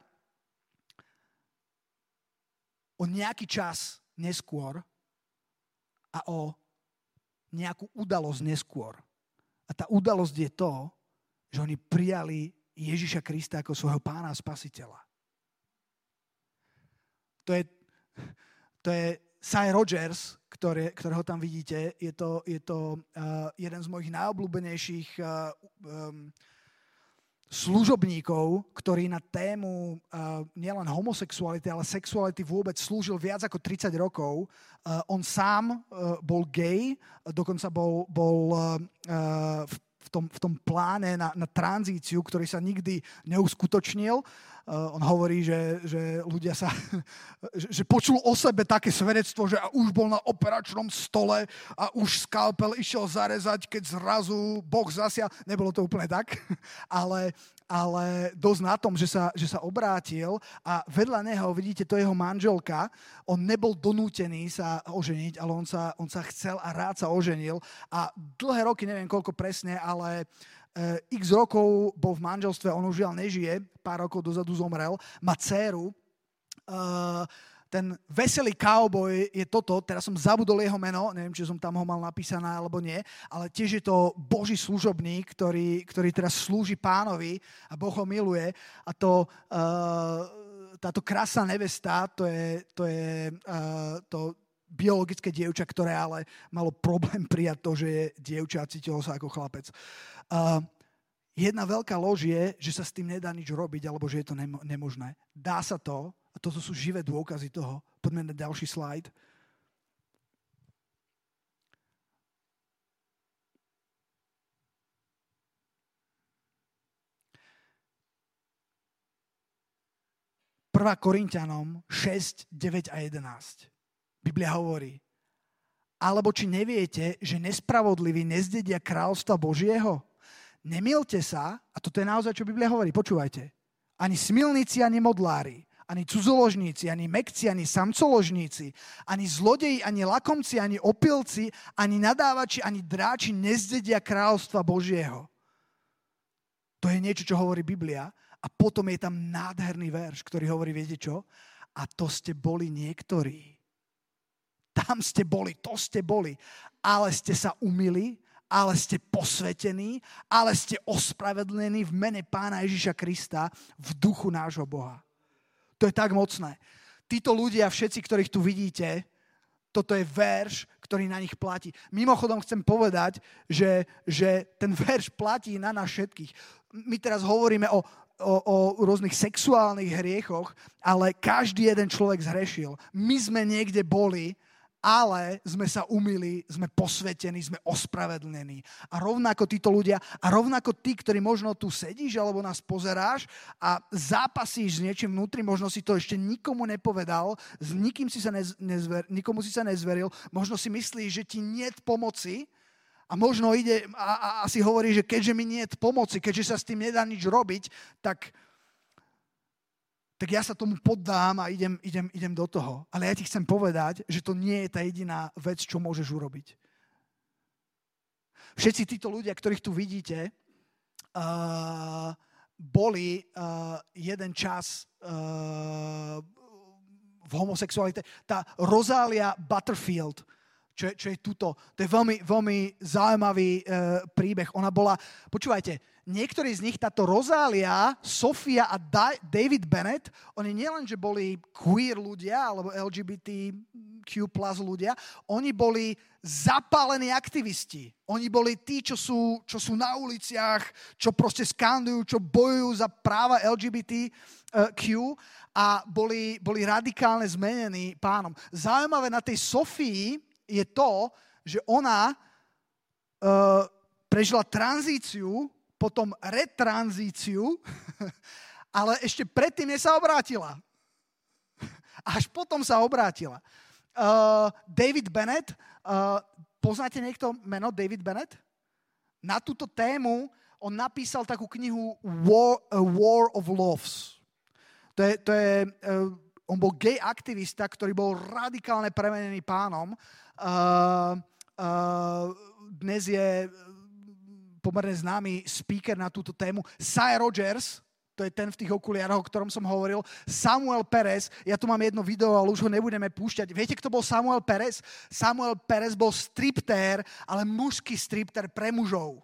o nejaký čas neskôr a o nejakú udalosť neskôr. A tá udalosť je to, že oni prijali Ježiša Krista ako svojho pána a spasiteľa. To je Sy Rogers, ktorého tam vidíte. Je to jeden z mojich najobľúbenejších služobníkov, ktorý na tému nielen homosexuality, ale sexuality vôbec slúžil viac ako 30 rokov. On sám bol gay, dokonca bol v tom pláne na tranzíciu, ktorý sa nikdy neuskutočnil. On hovorí, že ľudia sa... že počul o sebe také svedectvo, že už bol na operačnom stole a už skalpel išiel zarezať, keď zrazu Boh zasial. Nebolo to úplne tak, ale dosť na tom, že sa obrátil a vedľa neho, vidíte, to jeho manželka, on nebol donútený sa oženiť, ale on sa chcel a rád sa oženil a dlhé roky, neviem koľko presne, ale x rokov bol v manželstve, on už žiaľ nežije, pár rokov dozadu zomrel, má dcéru. Ten veselý cowboy je toto, teraz som zabudol jeho meno, neviem, či som tam ho mal napísané alebo nie, ale tiež je to Boží služobník, ktorý teraz slúži pánovi a Boh ho miluje a táto krásna nevesta, to je biologické dievča, ktoré ale malo problém prijať to, že je dievča a cítilo sa ako chlapec. Jedna veľká lož je, že sa s tým nedá nič robiť, alebo že je to nemožné. Dá sa to, a toto sú živé dôkazy toho. Poďme na ďalší slajd. Prvá Korinťanom 6, 9 a 11. Biblia hovorí, alebo či neviete, že nespravodliví nezdedia kráľstva Božieho? Nemýlte sa, a toto je naozaj, čo Biblia hovorí, počúvajte, ani smilníci, ani modlári, ani cudzoložníci, ani mekci, ani samcoložníci, ani zlodeji, ani lakomci, ani opilci, ani nadávači, ani dráči nezdedia kráľstva Božieho. To je niečo, čo hovorí Biblia. A potom je tam nádherný verš, ktorý hovorí, viete čo? A to ste boli niektorí. Tam ste boli, to ste boli. Ale ste sa umyli ale ste posvetení, ale ste ospravedlnení v mene Pána Ježiša Krista v duchu nášho Boha. To je tak mocné. Títo ľudia, všetci, ktorých tu vidíte, toto je verš, ktorý na nich platí. Mimochodom chcem povedať, že ten verš platí na nás všetkých. My teraz hovoríme o rôznych sexuálnych hriechoch, ale každý jeden človek zhrešil. My sme niekde boli, ale sme sa umýli, sme posvetení, sme ospravedlnení. A rovnako títo ľudia, a rovnako ty, ktorý možno tu sedíš alebo nás pozeráš a zápasíš s niečím vnútri, možno si to ešte nikomu nepovedal, s nikým nikomu si sa nezveril, možno si myslíš, že ti niet pomoci a možno ide a si hovorí, že keďže mi niet pomoci, keďže sa s tým nedá nič robiť, tak ja sa tomu poddám a idem do toho. Ale ja ti chcem povedať, že to nie je tá jediná vec, čo môžeš urobiť. Všetci títo ľudia, ktorých tu vidíte, boli jeden čas v homosexualite. Tá Rosalia Butterfield, čo je tuto, to je veľmi, veľmi zaujímavý príbeh. Ona bola, počúvajte, niektorí z nich, táto Rosalia, Sofia a David Bennett, oni nielen, že boli queer ľudia, alebo LGBTQ plus ľudia, oni boli zapálení aktivisti. Oni boli tí, čo sú na uliciach, čo proste skandujú, čo bojujú za práva LGBTQ a boli radikálne zmenení Pánom. Zaujímavé na tej Sofii je to, že ona prežila tranzíciu, potom retranzíciu, ale ešte predtým sa obrátila. Až potom sa obrátila. David Bennett, poznáte niekto meno David Bennett? Na túto tému on napísal takú knihu War of Loves. On bol gay aktivista, ktorý bol radikálne premenený Pánom. Dnes je pomerne známy speaker na túto tému. Sy Rogers, to je ten v tých okuliároch, o ktorom som hovoril. Samuel Perez, ja tu mám jedno video, ale už ho nebudeme púšťať. Viete, kto bol Samuel Perez? Samuel Perez bol striptér, ale mužský striptér pre mužov.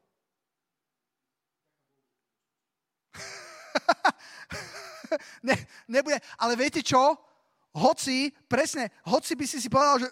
Nebude, ale viete čo? Hoci by si povedal, že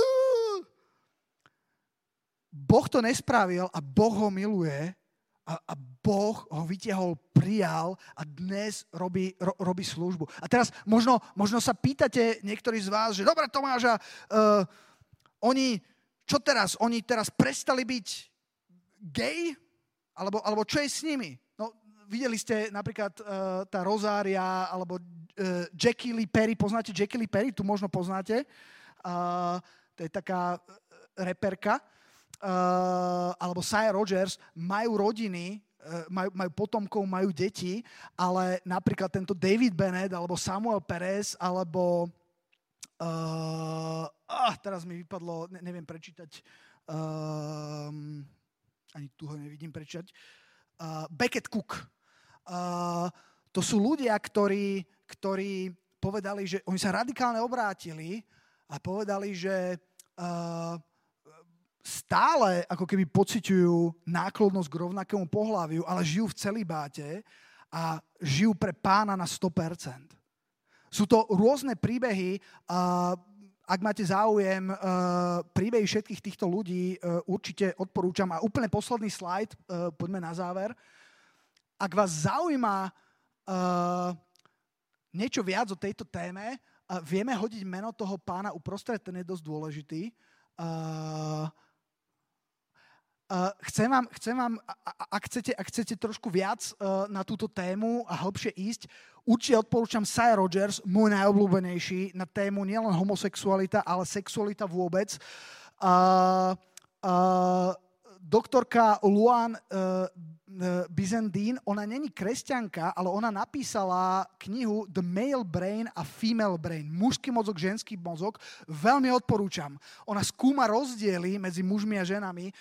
Boh to nespravil a Boh ho miluje a Boh ho vytiahol, prijal a dnes robí službu. A teraz možno sa pýtate niektorí z vás, že dobre Tomáš, oni teraz prestali byť gay? Alebo čo je s nimi? No, videli ste napríklad tá Rosaria alebo Jackie Lee Perry. Poznáte Jackie Lee Perry? Tu možno poznáte. To je taká reperka. Alebo Sy Rogers majú rodiny, majú potomkov, majú deti, ale napríklad tento David Bennett alebo Samuel Perez alebo teraz mi vypadlo, neviem prečítať, ani tu ho nevidím prečítať, Beckett Cook. To sú ľudia, ktorí povedali, že oni sa radikálne obrátili a povedali, že stále ako keby pociťujú náklonnosť k rovnakému pohlaviu, ale žijú v celibáte a žijú pre Pána na 100%. Sú to rôzne príbehy. Ak máte záujem príbehy všetkých týchto ľudí, určite odporúčam. A úplne posledný slajd, poďme na záver. Ak vás zaujíma niečo viac o tejto téme, vieme hodiť meno toho pána uprostred, ten je dosť dôležitý. Chcem vám, ak chcete trošku viac na túto tému a hlbšie ísť, určite odporúčam Sy Rogers, môj najobľúbenejší, na tému nielen homosexualita, ale sexualita vôbec. Doktorka Luan Byzantine, ona není kresťanka, ale ona napísala knihu The Male Brain a Female Brain. Mužský mozog, ženský mozog. Veľmi odporúčam. Ona skúma rozdiely medzi mužmi a ženami.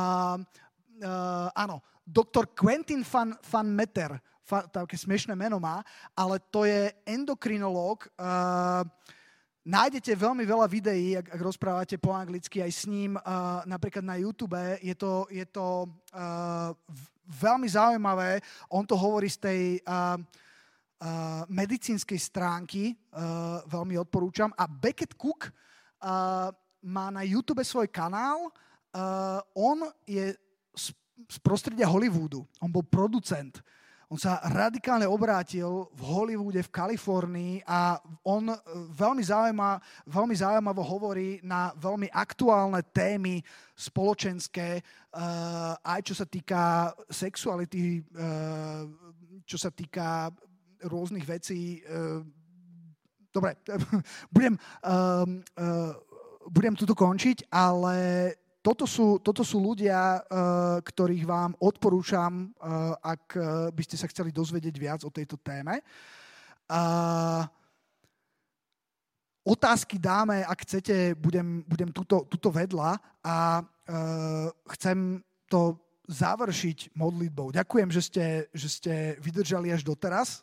Áno, doktor Quentin van Meter, také smiešné meno má, ale to je endokrinológ, Nájdete veľmi veľa videí, ak rozprávate po anglicky aj s ním, napríklad na YouTube. Je to veľmi zaujímavé. On to hovorí z tej medicínskej stránky, veľmi odporúčam. A Beckett Cook má na YouTube svoj kanál. On je z prostredia Hollywoodu. On bol producent. On sa radikálne obrátil v Hollywoode, v Kalifornii a on veľmi zaujímavo hovorí na veľmi aktuálne témy spoločenské, aj čo sa týka sexuality, čo sa týka rôznych vecí. Dobre, budem tuto končiť, ale toto sú ľudia, ktorých vám odporúčam, ak by ste sa chceli dozvedieť viac o tejto téme. Otázky dáme, ak chcete, budem tuto vedľa a chcem to završiť modlitbou. Ďakujem, že ste vydržali až doteraz,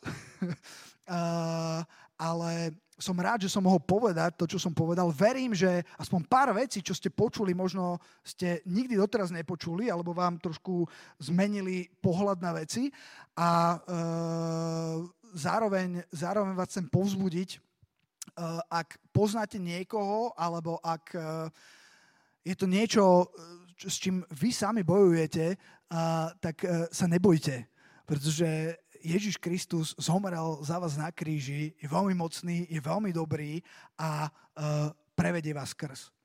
ale som rád, že som mohol povedať to, čo som povedal. Verím, že aspoň pár vecí, čo ste počuli, možno ste nikdy doteraz nepočuli, alebo vám trošku zmenili pohľad na veci. A zároveň vás chcem povzbudiť, ak poznáte niekoho, alebo ak je to niečo, s čím vy sami bojujete, tak sa nebojte, pretože Ježiš Kristus zomrel za vás na kríži, je veľmi mocný, je veľmi dobrý a prevedie vás skrz.